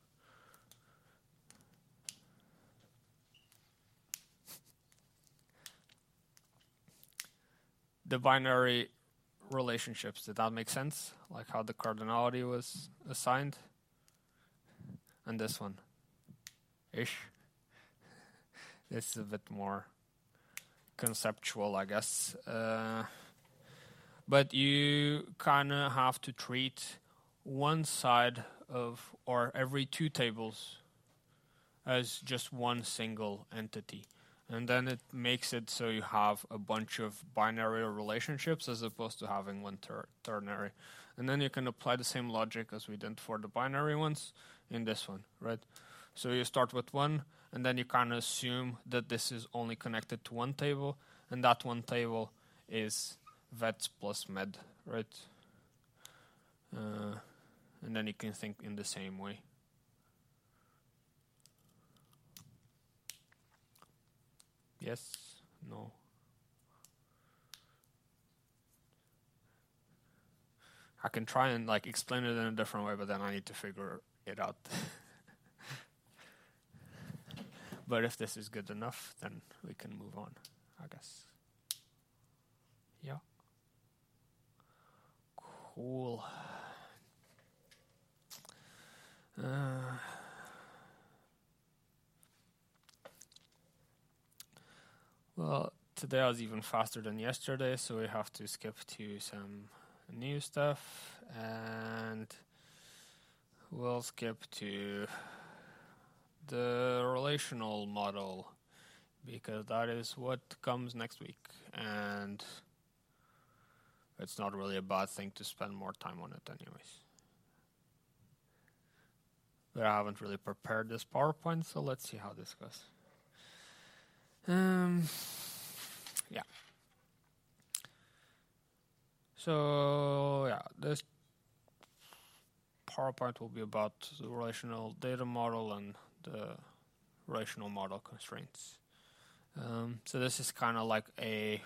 The binary relationships, did that make sense? Like how the cardinality was assigned? And this one. Ish. This is a bit more conceptual, I guess. Uh, but you kind of have to treat one side of, or every two tables, as just one single entity. And then it makes it so you have a bunch of binary relationships as opposed to having one ter- ternary. And then you can apply the same logic as we did for the binary ones in this one, right? So you start with one, and then you kind of assume that this is only connected to one table, and that one table is vets plus med, right? Uh, and then you can think in the same way. Yes? No? I can try and like explain it in a different way, but then I need to figure it out. But if this is good enough, then we can move on, I guess. Yeah. Cool. Uh, well, today I was even faster than yesterday, so we have to skip to some new stuff, and we'll skip to the relational model, because that is what comes next week, and it's not really a bad thing to spend more time on it anyways. But I haven't really prepared this PowerPoint, so let's see how this goes. Um, yeah. So, yeah, this PowerPoint will be about the relational data model and the relational model constraints. Um, so this is kind of like a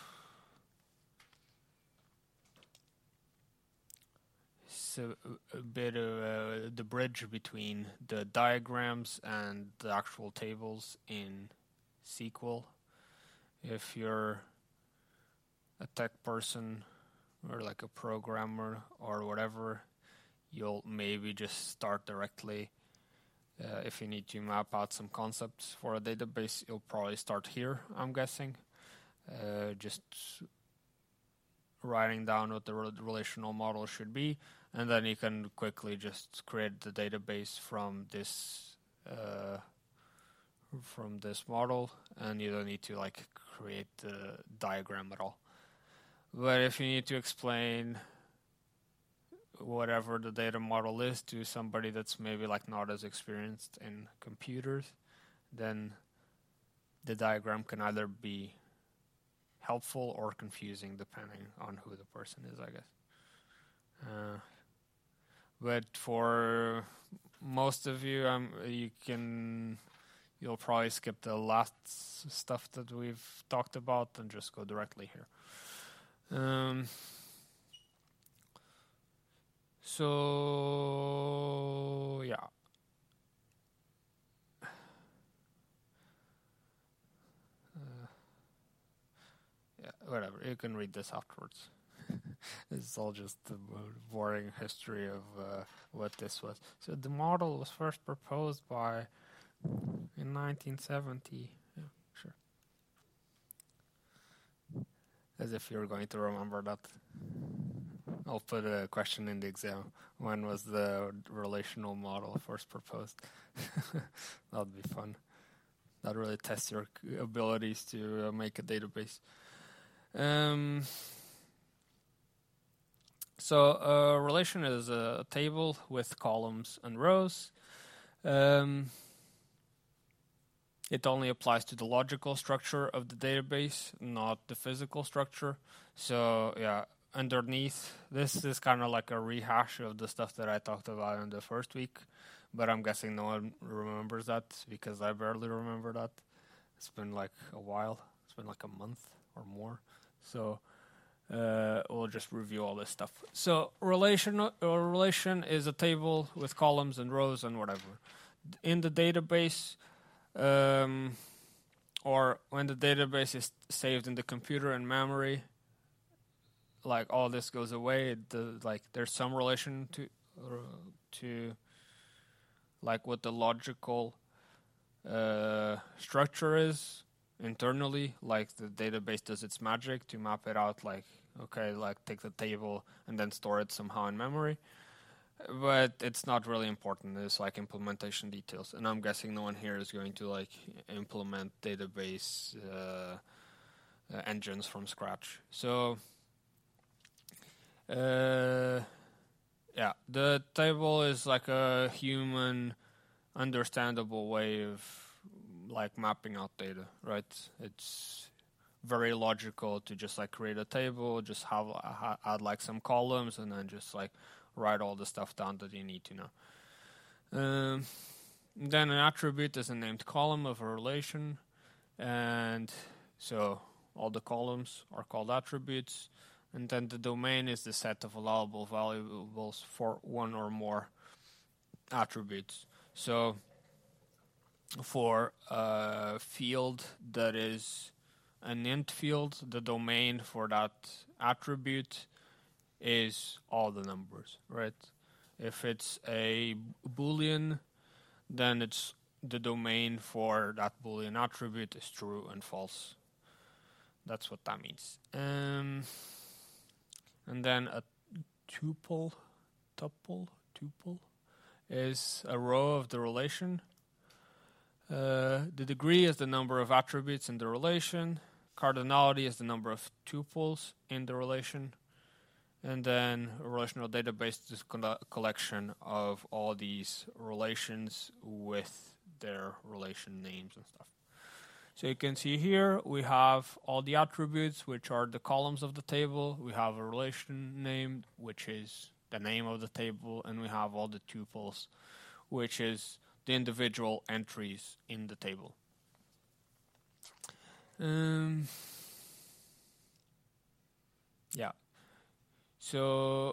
so a bit of uh, the bridge between the diagrams and the actual tables in S Q L. If you're a tech person or like a programmer or whatever, you'll maybe just start directly. Uh, if you need to map out some concepts for a database, you'll probably start here, I'm guessing. Uh, just writing down what the re- relational model should be, and then you can quickly just create the database from this uh, from this model, and you don't need to like create the diagram at all. But if you need to explain whatever the data model is to somebody that's maybe like not as experienced in computers, then the diagram can either be helpful or confusing depending on who the person is, I guess. Uh, but for most of you, um, you can, you'll probably skip the last stuff that we've talked about and just go directly here. Um, so, yeah. Uh, yeah, whatever. You can read this afterwards. It's all just the boring history of uh, what this was. So the model was first proposed by in nineteen seventy. Yeah, sure. As if you're going to remember that. I'll put a question in the exam. When was the relational model first proposed? That'd be fun. That really tests your abilities to uh, make a database. Um, So a relation is a table with columns and rows. Um, it only applies to the logical structure of the database, not the physical structure. So yeah, underneath this is kind of like a rehash of the stuff that I talked about in the first week, but I'm guessing no one remembers that because I barely remember that. It's been like a while. It's been like a month or more. So uh, we'll just review all this stuff. So relation, a relation is a table with columns and rows and whatever. In the database, um, or when the database is saved in the computer and memory, like all this goes away. The, like there's some relation to uh, to like what the logical uh, structure is internally. Like the database does its magic to map it out. Like okay, like take the table and then store it somehow in memory. But it's not really important. It's like implementation details, and I'm guessing no one here is going to like implement database uh, uh, engines from scratch. So, uh, yeah, the table is like a human, understandable way of like mapping out data, right? It's very logical to just like create a table, just have add like some columns, and then just like write all the stuff down that you need to know. Um, then an attribute is a named column of a relation, and so all the columns are called attributes, and then the domain is the set of allowable variables for one or more attributes. So for a field that is an int field, the domain for that attribute is all the numbers, right? If it's a Boolean, then it's the domain for that Boolean attribute is true and false. That's what that means. Um, and then a tuple, tuple, tuple is a row of the relation. Uh, the degree is the number of attributes in the relation. Cardinality is the number of tuples in the relation. And then a relational database is a collection of all these relations with their relation names and stuff. So you can see here we have all the attributes, which are the columns of the table. We have a relation name, which is the name of the table. And we have all the tuples, which is the individual entries in the table. Um, yeah. So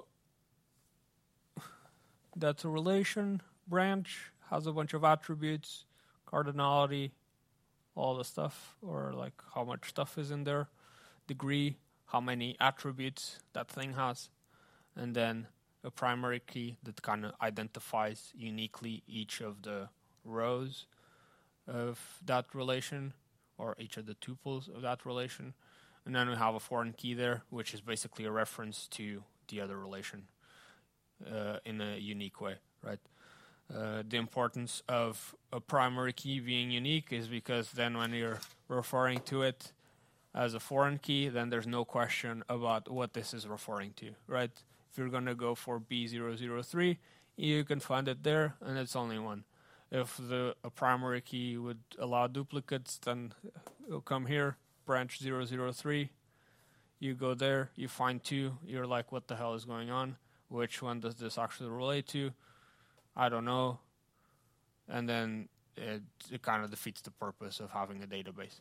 that's a relation branch, has a bunch of attributes, cardinality, all the stuff, or like how much stuff is in there, degree, how many attributes that thing has, and then a primary key that kind of identifies uniquely each of the rows of that relation, or each of the tuples of that relation. And then we have a foreign key there, which is basically a reference to the other relation uh, in a unique way, right? Uh, the importance of a primary key being unique is because then when you're referring to it as a foreign key, then there's no question about what this is referring to, right? If you're going to go for B zero zero three, you can find it there, and it's only one. If the a primary key would allow duplicates, then it'll come here, branch zero zero three, you go there, you find two, you're like, what the hell is going on? Which one does this actually relate to? I don't know. And then it, it kind of defeats the purpose of having a database.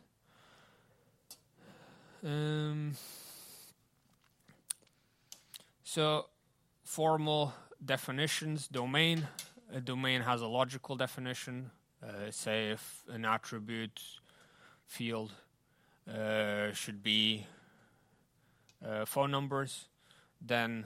Um, so, formal definitions, domain. A domain has a logical definition. Uh, say if an attribute field uh, should be uh, phone numbers, then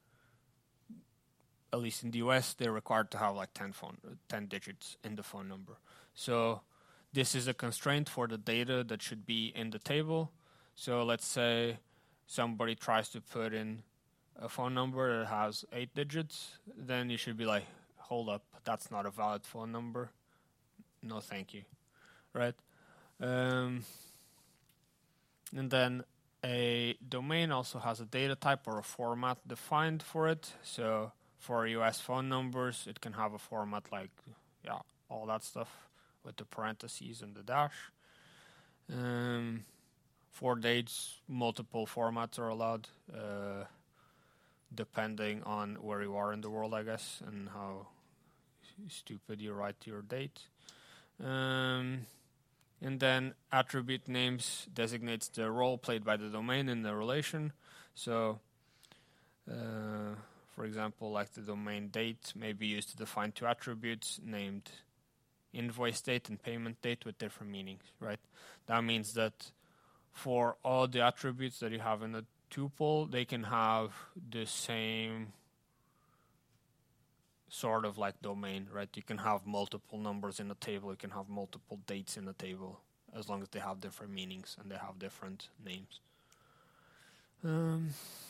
at least in the U S, they're required to have like ten phone, ten digits in the phone number. So this is a constraint for the data that should be in the table. So let's say somebody tries to put in a phone number that has eight digits, then you should be like, hold up, that's not a valid phone number. No, thank you, right? Um, and then a domain also has a data type or a format defined for it. So for U S phone numbers, it can have a format like, yeah, all that stuff with the parentheses and the dash. Um, for dates, multiple formats are allowed, uh, depending on where you are in the world, I guess, and how stupid you write your date. Um, and then attribute names designates the role played by the domain in the relation. So, uh, for example, like the domain date may be used to define two attributes named invoice date and payment date with different meanings, right? That means that for all the attributes that you have in a tuple, they can have the same sort of like domain, right? You can have multiple numbers in a table, you can have multiple dates in a table, as long as they have different meanings and they have different names. Um,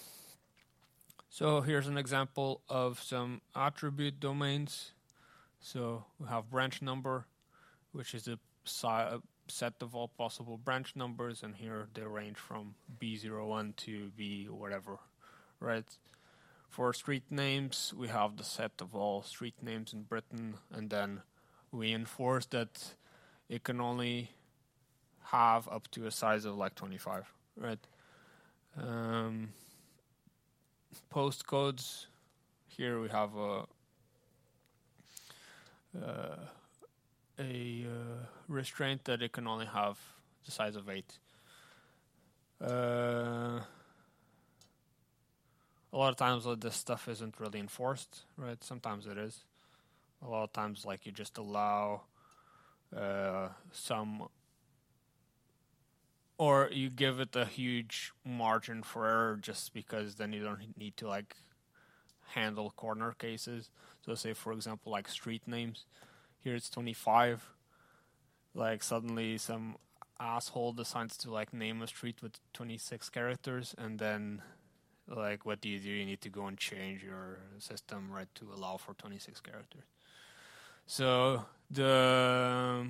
so here's an example of some attribute domains. So we have branch number, which is a si- set of all possible branch numbers, and here they range from B zero one to B whatever, right? For street names, we have the set of all street names in Britain, and then we enforce that it can only have up to a size of like twenty-five, right? Um, postcodes, here we have a uh, a uh, restraint that it can only have the size of eight. Uh, a lot of times uh, this stuff isn't really enforced, right? Sometimes it is. A lot of times, like, you just allow uh, some, or you give it a huge margin for error just because then you don't need to like handle corner cases. So say, for example, like street names, here it's twenty-five, like suddenly some asshole decides to like name a street with twenty-six characters, and then like what do you do? You need to go and change your system, right, to allow for twenty-six characters. So the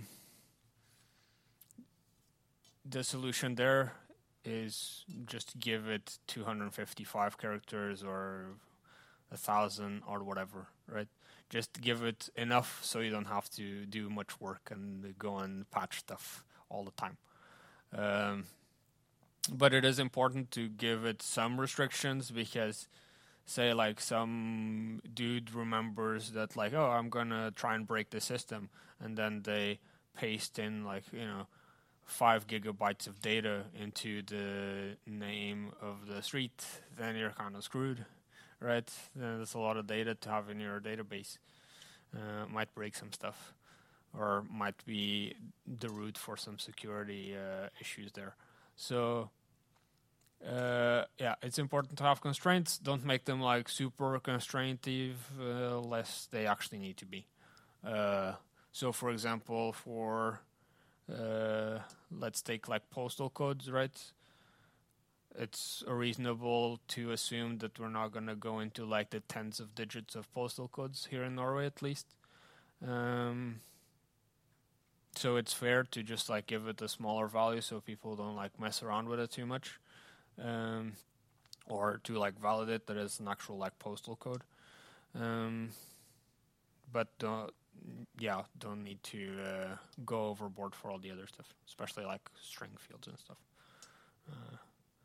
the solution there is just give it two hundred fifty-five characters or a thousand or whatever, right? Just give it enough so you don't have to do much work and go and patch stuff all the time. Um, but it is important to give it some restrictions, because say like some dude remembers that like, oh, I'm gonna try and break the system, and then they paste in like, you know, five gigabytes of data into the name of the street, then you're kind of screwed, right? Then there's a lot of data to have in your database. Uh, might break some stuff, or might be the root for some security uh, issues there. So uh, yeah, it's important to have constraints. Don't make them like super constraintive uh, unless they actually need to be. Uh, so for example, for uh, let's take like postal codes, right? It's reasonable to assume that we're not going to go into like the tens of digits of postal codes here in Norway, at least. Um, so it's fair to just like give it a smaller value so people don't like mess around with it too much, um, or to like validate that it's an actual like postal code. Um, but uh, yeah, don't need to uh, go overboard for all the other stuff, especially like string fields and stuff. Uh,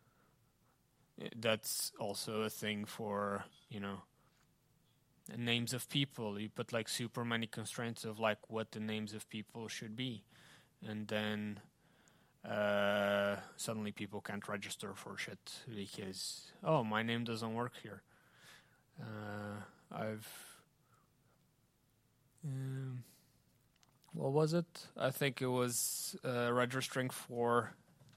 That's also a thing for, you know, names of people. You put like super many constraints of like what the names of people should be, and then uh, suddenly people can't register for shit because, oh, my name doesn't work here. Uh, I've um, what was it? I think it was uh, registering for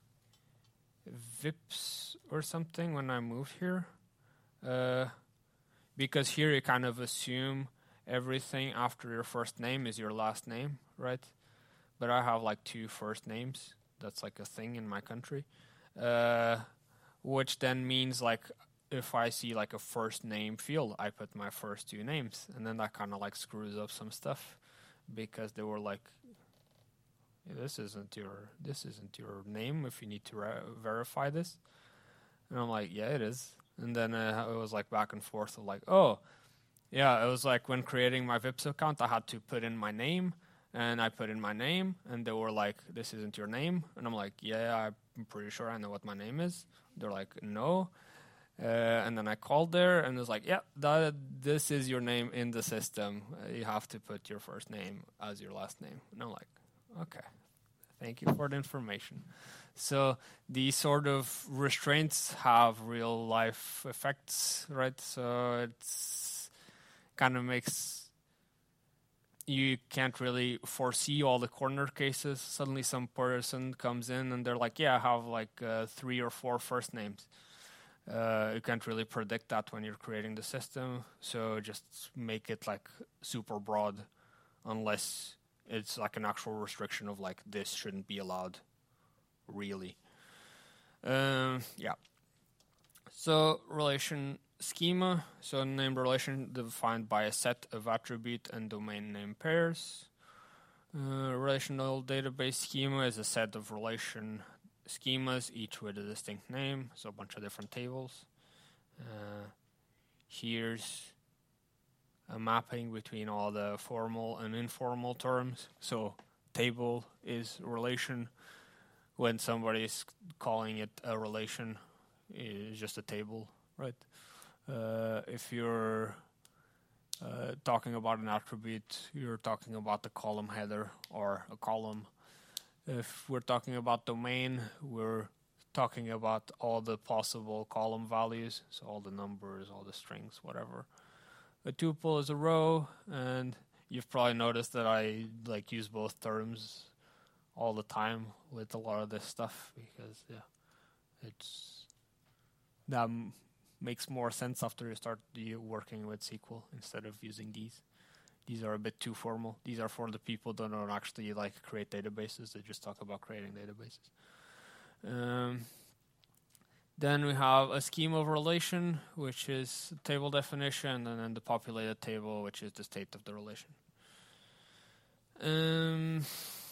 V I P S or something when I moved here, uh, because here you kind of assume everything after your first name is your last name, right? But I have like two first names. That's like a thing in my country, uh, which then means like if I see like a first name field, I put my first two names, and then that kind of like screws up some stuff because they were like, this isn't your this isn't your name if you need to re- verify this. And I'm like, yeah, it is. And then uh, it was like back and forth of like, oh, yeah, it was like when creating my Vips account, I had to put in my name, and I put in my name, and they were like, this isn't your name. And I'm like, yeah, I'm pretty sure I know what my name is. They're like, no. Uh, and then I called there, and it was like, yeah, that, this is your name in the system. Uh, you have to put your first name as your last name. And I'm like, okay, thank you for the information. So these sort of restraints have real life effects, right? So it's kind of makes you can't really foresee all the corner cases. Suddenly some person comes in and they're like, yeah, I have like uh, three or four first names. Uh, you can't really predict that when you're creating the system. So just make it like super broad unless it's like an actual restriction of like this shouldn't be allowed. Really. Um, yeah. So relation schema. So named relation defined by a set of attribute and domain name pairs. Uh, relational database schema is a set of relation schemas, each with a distinct name. So a bunch of different tables. Uh, here's a mapping between all the formal and informal terms. So table is relation. When somebody's calling it a relation, it's just a table, right? Uh, if you're uh, talking about an attribute, you're talking about the column header or a column. If we're talking about domain, we're talking about all the possible column values, so all the numbers, all the strings, whatever. A tuple is a row, and you've probably noticed that I like use both terms all the time with a lot of this stuff because yeah, it's that m- makes more sense after you start you working with S Q L instead of using these. These are a bit too formal. These are for the people that don't actually like create databases. They just talk about creating databases. Um, then we have a scheme of relation, which is table definition, and then the populated table, which is the state of the relation. Um.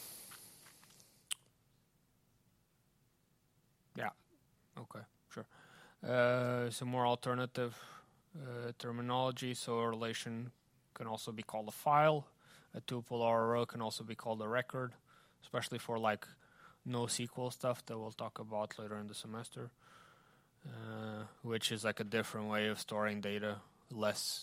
Yeah. Okay. Sure. Uh, some more alternative uh, terminology. So a relation can also be called a file. A tuple or a row can also be called a record, especially for like NoSQL stuff that we'll talk about later in the semester, uh, which is like a different way of storing data, less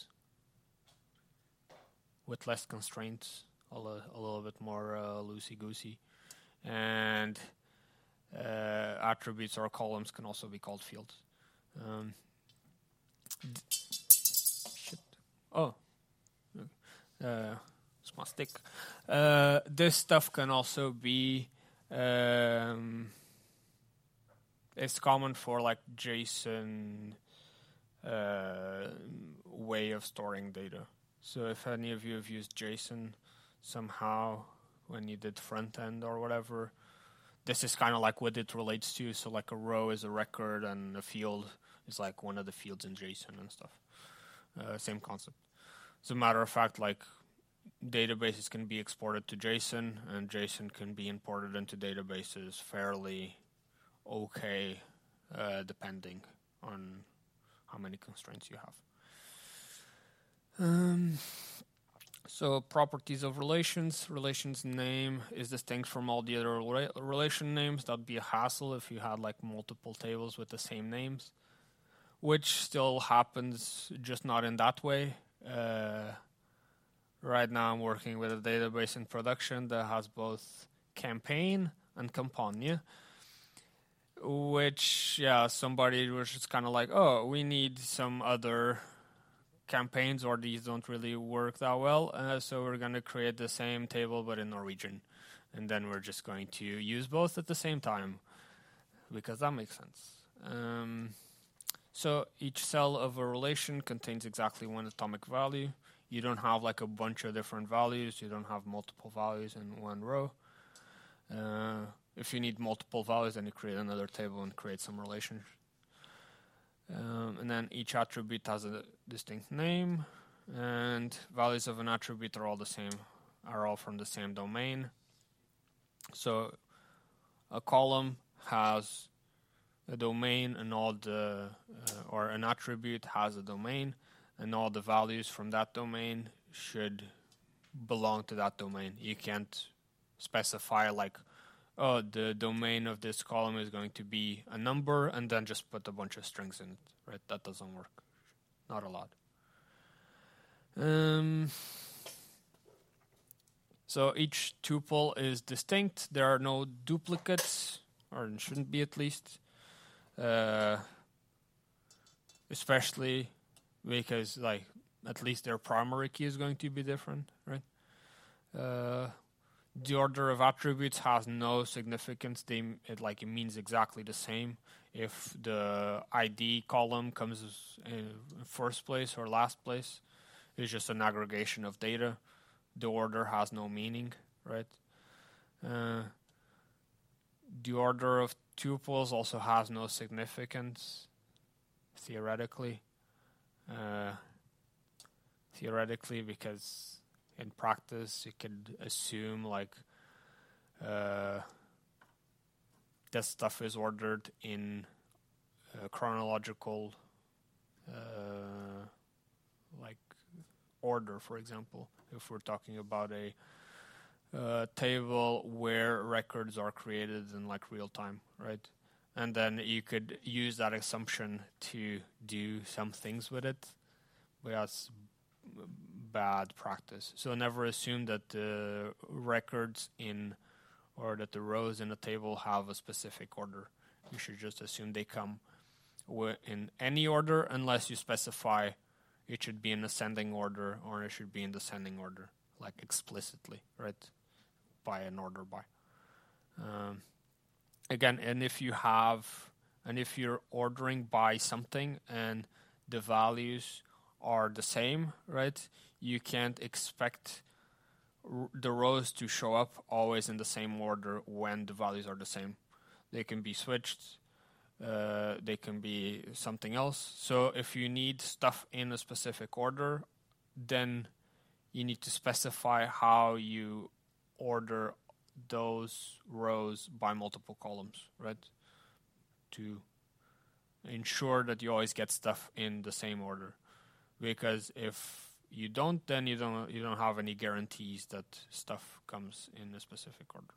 with less constraints, a, li- a little bit more uh, loosey-goosey, and Uh, attributes or columns can also be called fields. Um, d- shit. Oh. Uh, it's my stick. Uh, this stuff can also be... Um, it's common for like JSON uh, way of storing data. So if any of you have used JSON somehow when you did front end or whatever, this is kind of like what it relates to. So like a row is a record and a field is like one of the fields in JSON and stuff. Uh, same concept. As a matter of fact, like databases can be exported to JSON and JSON can be imported into databases fairly okay, uh, depending on how many constraints you have. Um, So properties of relations. Relations name is distinct from all the other re- relation names. That'd be a hassle if you had like multiple tables with the same names, which still happens, just not in that way. Uh, right now I'm working with a database in production that has both campaign and campagne, which, yeah, somebody was just kind of like, oh, we need some other campaigns, or these don't really work that well, uh, so we're going to create the same table but in Norwegian, and then we're just going to use both at the same time because that makes sense. Um, so each cell of a relation contains exactly one atomic value. You don't have like a bunch of different values. You don't have multiple values in one row. Uh, if you need multiple values, then you create another table and create some relation. Um, and then each attribute has a distinct name, and values of an attribute are all the same, are all from the same domain. So a column has a domain, and all the uh, or an attribute has a domain, and all the values from that domain should belong to that domain. You can't specify like, oh, the domain of this column is going to be a number, and then just put a bunch of strings in it, right? That doesn't work. Not allowed. Um, so each tuple is distinct. There are no duplicates, or it shouldn't be at least. Uh, especially because, like, at least their primary key is going to be different, right? Uh, the order of attributes has no significance. They it like it means exactly the same if the I D column comes in first place or last place. It's just an aggregation of data. The order has no meaning, right? Uh, the order of tuples also has no significance theoretically. Uh, theoretically, because in practice, you could assume like uh, that stuff is ordered in a chronological uh, like order. For example, if we're talking about a uh, table where records are created in like real time, right? And then you could use that assumption to do some things with it, but that's bad practice. So never assume that the records in or that the rows in a table have a specific order. You should just assume they come in any order unless you specify it should be in ascending order or it should be in descending order, like explicitly, right? By an order by. Um, again, and if you have, and if you're ordering by something and the values are the same, right? You can't expect r- the rows to show up always in the same order when the values are the same. They can be switched. Uh, they can be something else. So if you need stuff in a specific order, then you need to specify how you order those rows by multiple columns, right? To ensure that you always get stuff in the same order. Because if you don't, then you don't you don't have any guarantees that stuff comes in a specific order.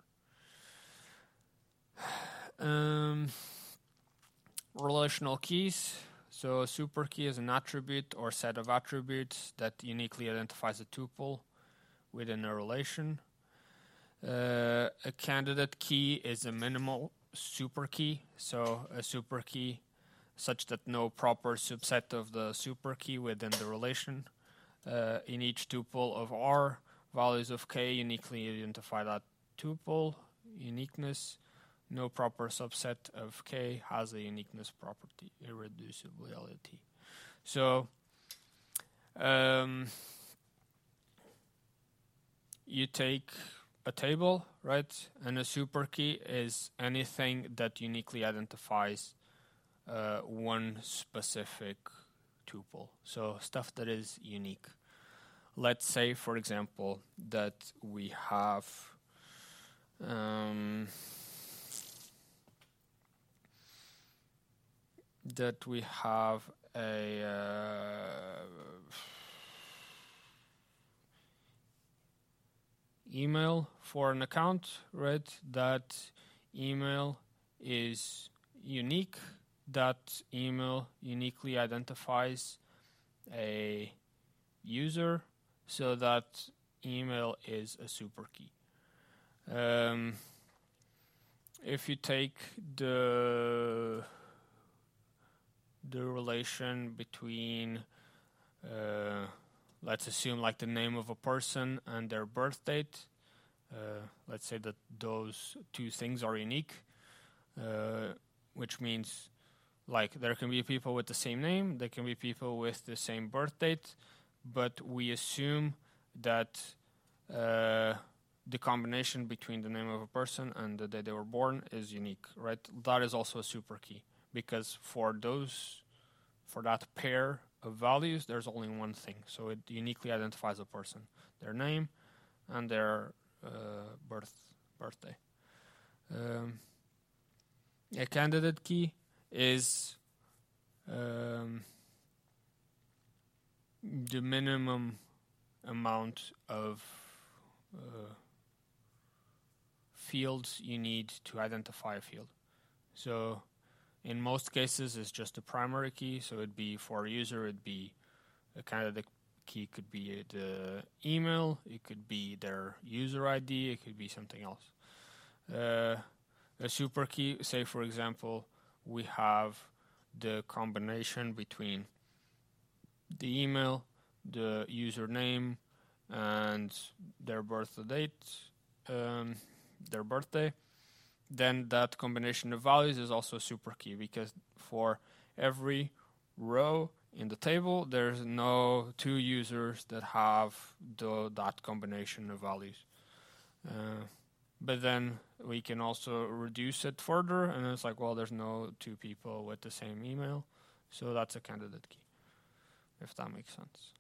Um, relational keys. So a super key is an attribute or set of attributes that uniquely identifies a tuple within a relation. Uh, a candidate key is a minimal super key. So a super key such that no proper subset of the super key within the relation. Uh, in each tuple of R, values of K uniquely identify that tuple, uniqueness. No proper subset of K has a uniqueness property, irreducibility. So, um, you take a table, right? And a super key is anything that uniquely identifies uh, one specific tuple. So stuff that is unique. Let's say, for example, that we have um, that we have a uh, email for an account, right? That email is unique. That email uniquely identifies a user, so that email is a super key. Um, if you take the the relation between, uh, let's assume like the name of a person and their birth date, uh, let's say that those two things are unique, uh, which means like there can be people with the same name, there can be people with the same birth date, but we assume that uh, the combination between the name of a person and the day they were born is unique, right? That is also a super key, because for those, for that pair of values, there's only one thing. So it uniquely identifies a person, their name and their uh, birth birthday. Um, a candidate key is um, the minimum amount of uh, fields you need to identify a field. So in most cases, it's just the primary key. So it'd be for a user, it'd be a candidate key could be the email, it could be their user I D, it could be something else. Uh, a super key, say for example, we have the combination between the email, the username, and their birth date, um, their birthday. Then that combination of values is also a super key, because for every row in the table, there's no two users that have the, that combination of values. Uh, but then we can also reduce it further, and it's like, well, there's no two people with the same email, so that's a candidate key, if that makes sense.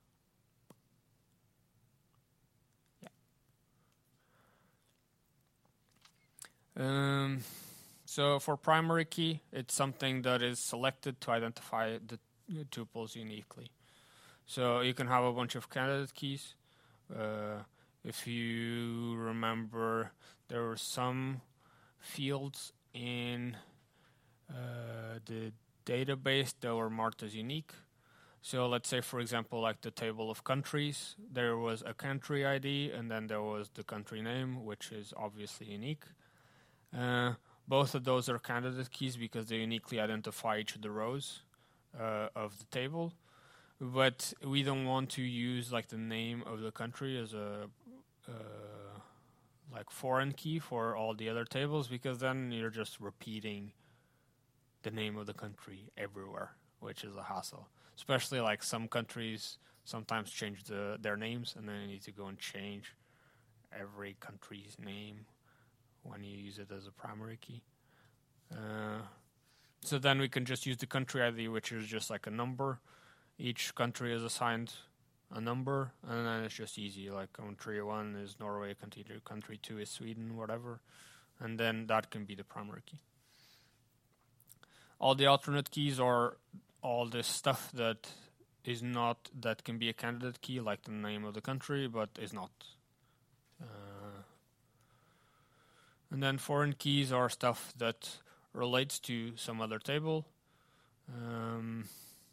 Yeah. Um, so for primary key, it's something that is selected to identify the tuples uniquely. So you can have a bunch of candidate keys. Uh, if you remember, there were some fields in uh, the database that were marked as unique. So let's say, for example, like the table of countries, there was a country I D, and then there was the country name, which is obviously unique. Uh, both of those are candidate keys because they uniquely identify each of the rows uh, of the table. But we don't want to use like the name of the country as a uh, like foreign key for all the other tables, because then you're just repeating the name of the country everywhere, which is a hassle. Especially like some countries sometimes change the, their names, and then you need to go and change every country's name when you use it as a primary key. Uh, so then we can just use the country I D, which is just like a number. Each country is assigned a number, and then it's just easy. Like country one is Norway, country two, country two is Sweden, whatever. And then that can be the primary key. All the alternate keys are all this stuff that is not, that can be a candidate key, like the name of the country, but is not. Uh, and then foreign keys are stuff that relates to some other table. Um,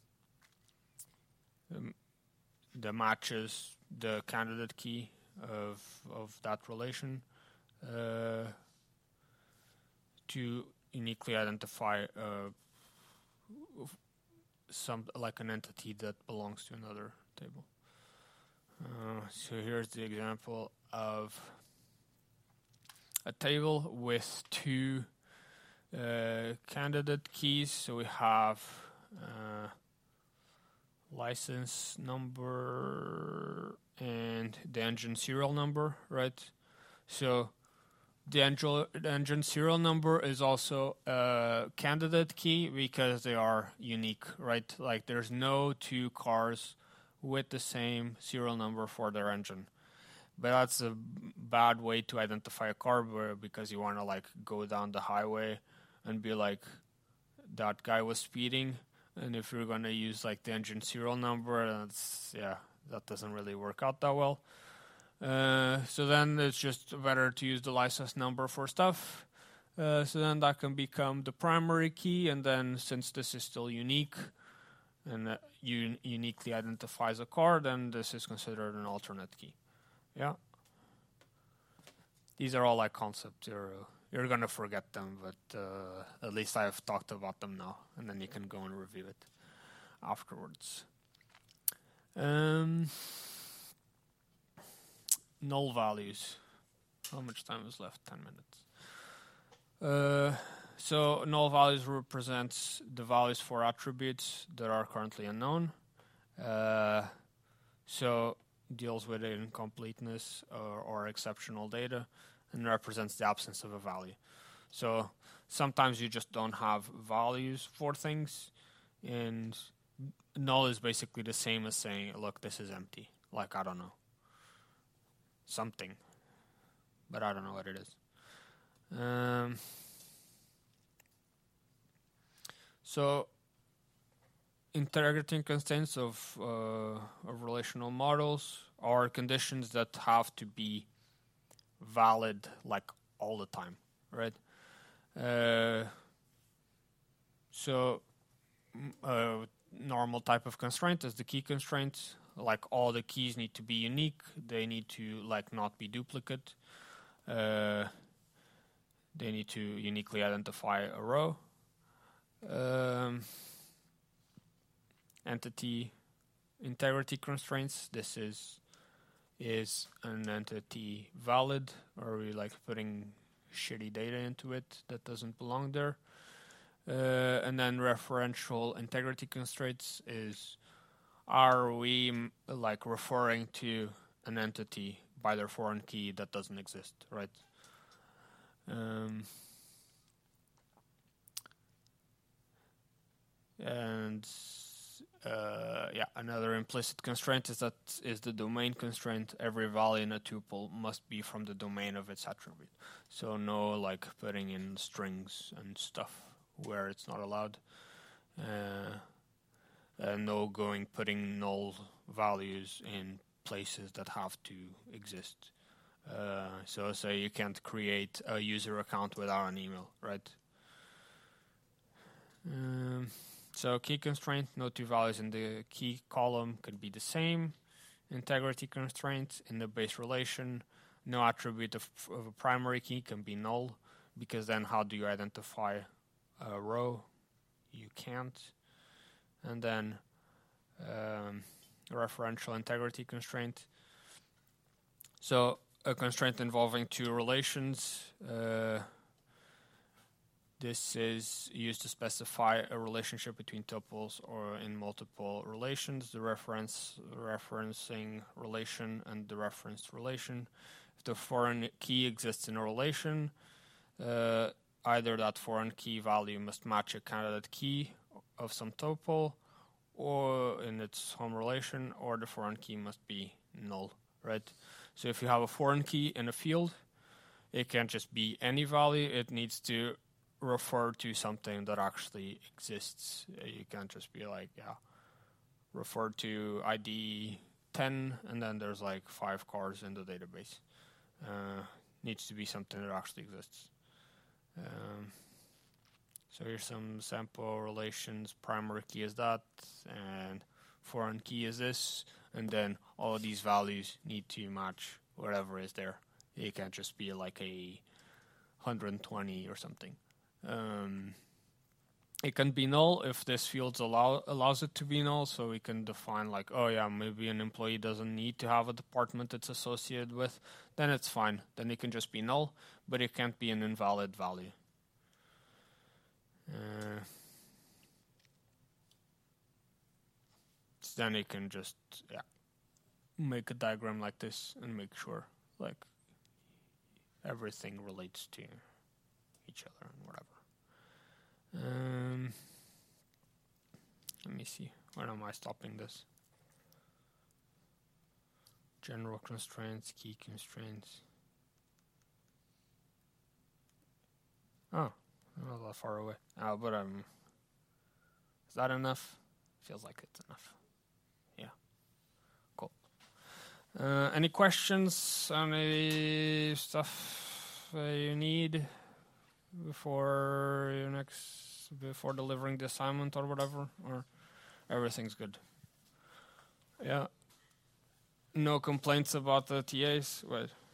um, that matches the candidate key of of that relation uh, to uniquely identify uh, some like an entity that belongs to another table. Uh, so here's the example of a table with two uh, candidate keys. So we have uh, license number and the engine serial number, right? So the engine, the engine serial number is also a candidate key because they are unique, right? Like there's no two cars with the same serial number for their engine. But that's a bad way to identify a car, because you want to like go down the highway and be like, that guy was speeding. And if you're going to use like the engine serial number, that's, yeah, that doesn't really work out that well. Uh, so then it's just better to use the license number for stuff. Uh, so then that can become the primary key. And then since this is still unique and uh, un- uniquely identifies a car, then this is considered an alternate key. Yeah. These are all like concepts. You're, uh, you're going to forget them, but uh, at least I've talked about them now. And then you can go and review it afterwards. Um, null values. How much time is left? ten minutes. Uh, so null values represents the values for attributes that are currently unknown. Uh, so deals with incompleteness or, or exceptional data, and represents the absence of a value. So sometimes you just don't have values for things, and null is basically the same as saying, look, this is empty. Like, I don't know. Something. But I don't know what it is. Um, So integrating constraints of, uh, of relational models are conditions that have to be valid like all the time, right? Uh, so a normal type of constraint is the key constraint. Like all the keys need to be unique. They need to like not be duplicate. Uh, they need to uniquely identify a row. Um, entity integrity constraints. This is is an entity valid, or are we like putting shitty data into it that doesn't belong there? Uh, and then referential integrity constraints is, are we like referring to an entity by their foreign key that doesn't exist, right? Um, and uh, yeah, another implicit constraint is that is the domain constraint. Every value in a tuple must be from the domain of its attribute. So no like putting in strings and stuff where it's not allowed. Uh, uh, no going putting null values in places that have to exist. Uh, so say you can't create a user account without an email, right? Um, so key constraint, no two values in the key column could be the same. Integrity constraint in the base relation, no attribute of, of a primary key can be null, because then how do you identify a row? You can't. And then um, referential integrity constraint. So a constraint involving two relations. Uh, this is used to specify a relationship between tuples or in multiple relations. The reference referencing relation and the referenced relation. If the foreign key exists in a relation, uh, either that foreign key value must match a candidate key of some tuple or in its home relation, or the foreign key must be null, right? So if you have a foreign key in a field, it can't just be any value. It needs to refer to something that actually exists. You can't just be like, yeah, refer to I D ten, and then there's like five cars in the database. Uh, needs to be something that actually exists. Um, so here's some sample relations. Primary key is that, and foreign key is this, and then all of these values need to match whatever is there. It can't just be like a one hundred twenty or something. Um, it can be null if this field allow, allows it to be null, so we can define like, oh yeah, maybe an employee doesn't need to have a department it's associated with, then it's fine. Then it can just be null, but it can't be an invalid value. Uh, so then it can just yeah make a diagram like this and make sure like everything relates to each other and whatever. Um, let me see. When am I stopping this? General constraints, key constraints. Oh, not that far away. Oh, but um, is that enough? Feels like it's enough. Yeah. Cool. Uh, any questions? Any stuff uh, you need before your next, before delivering the assignment or whatever, or everything's good? Yeah. No complaints about the T As? Wait.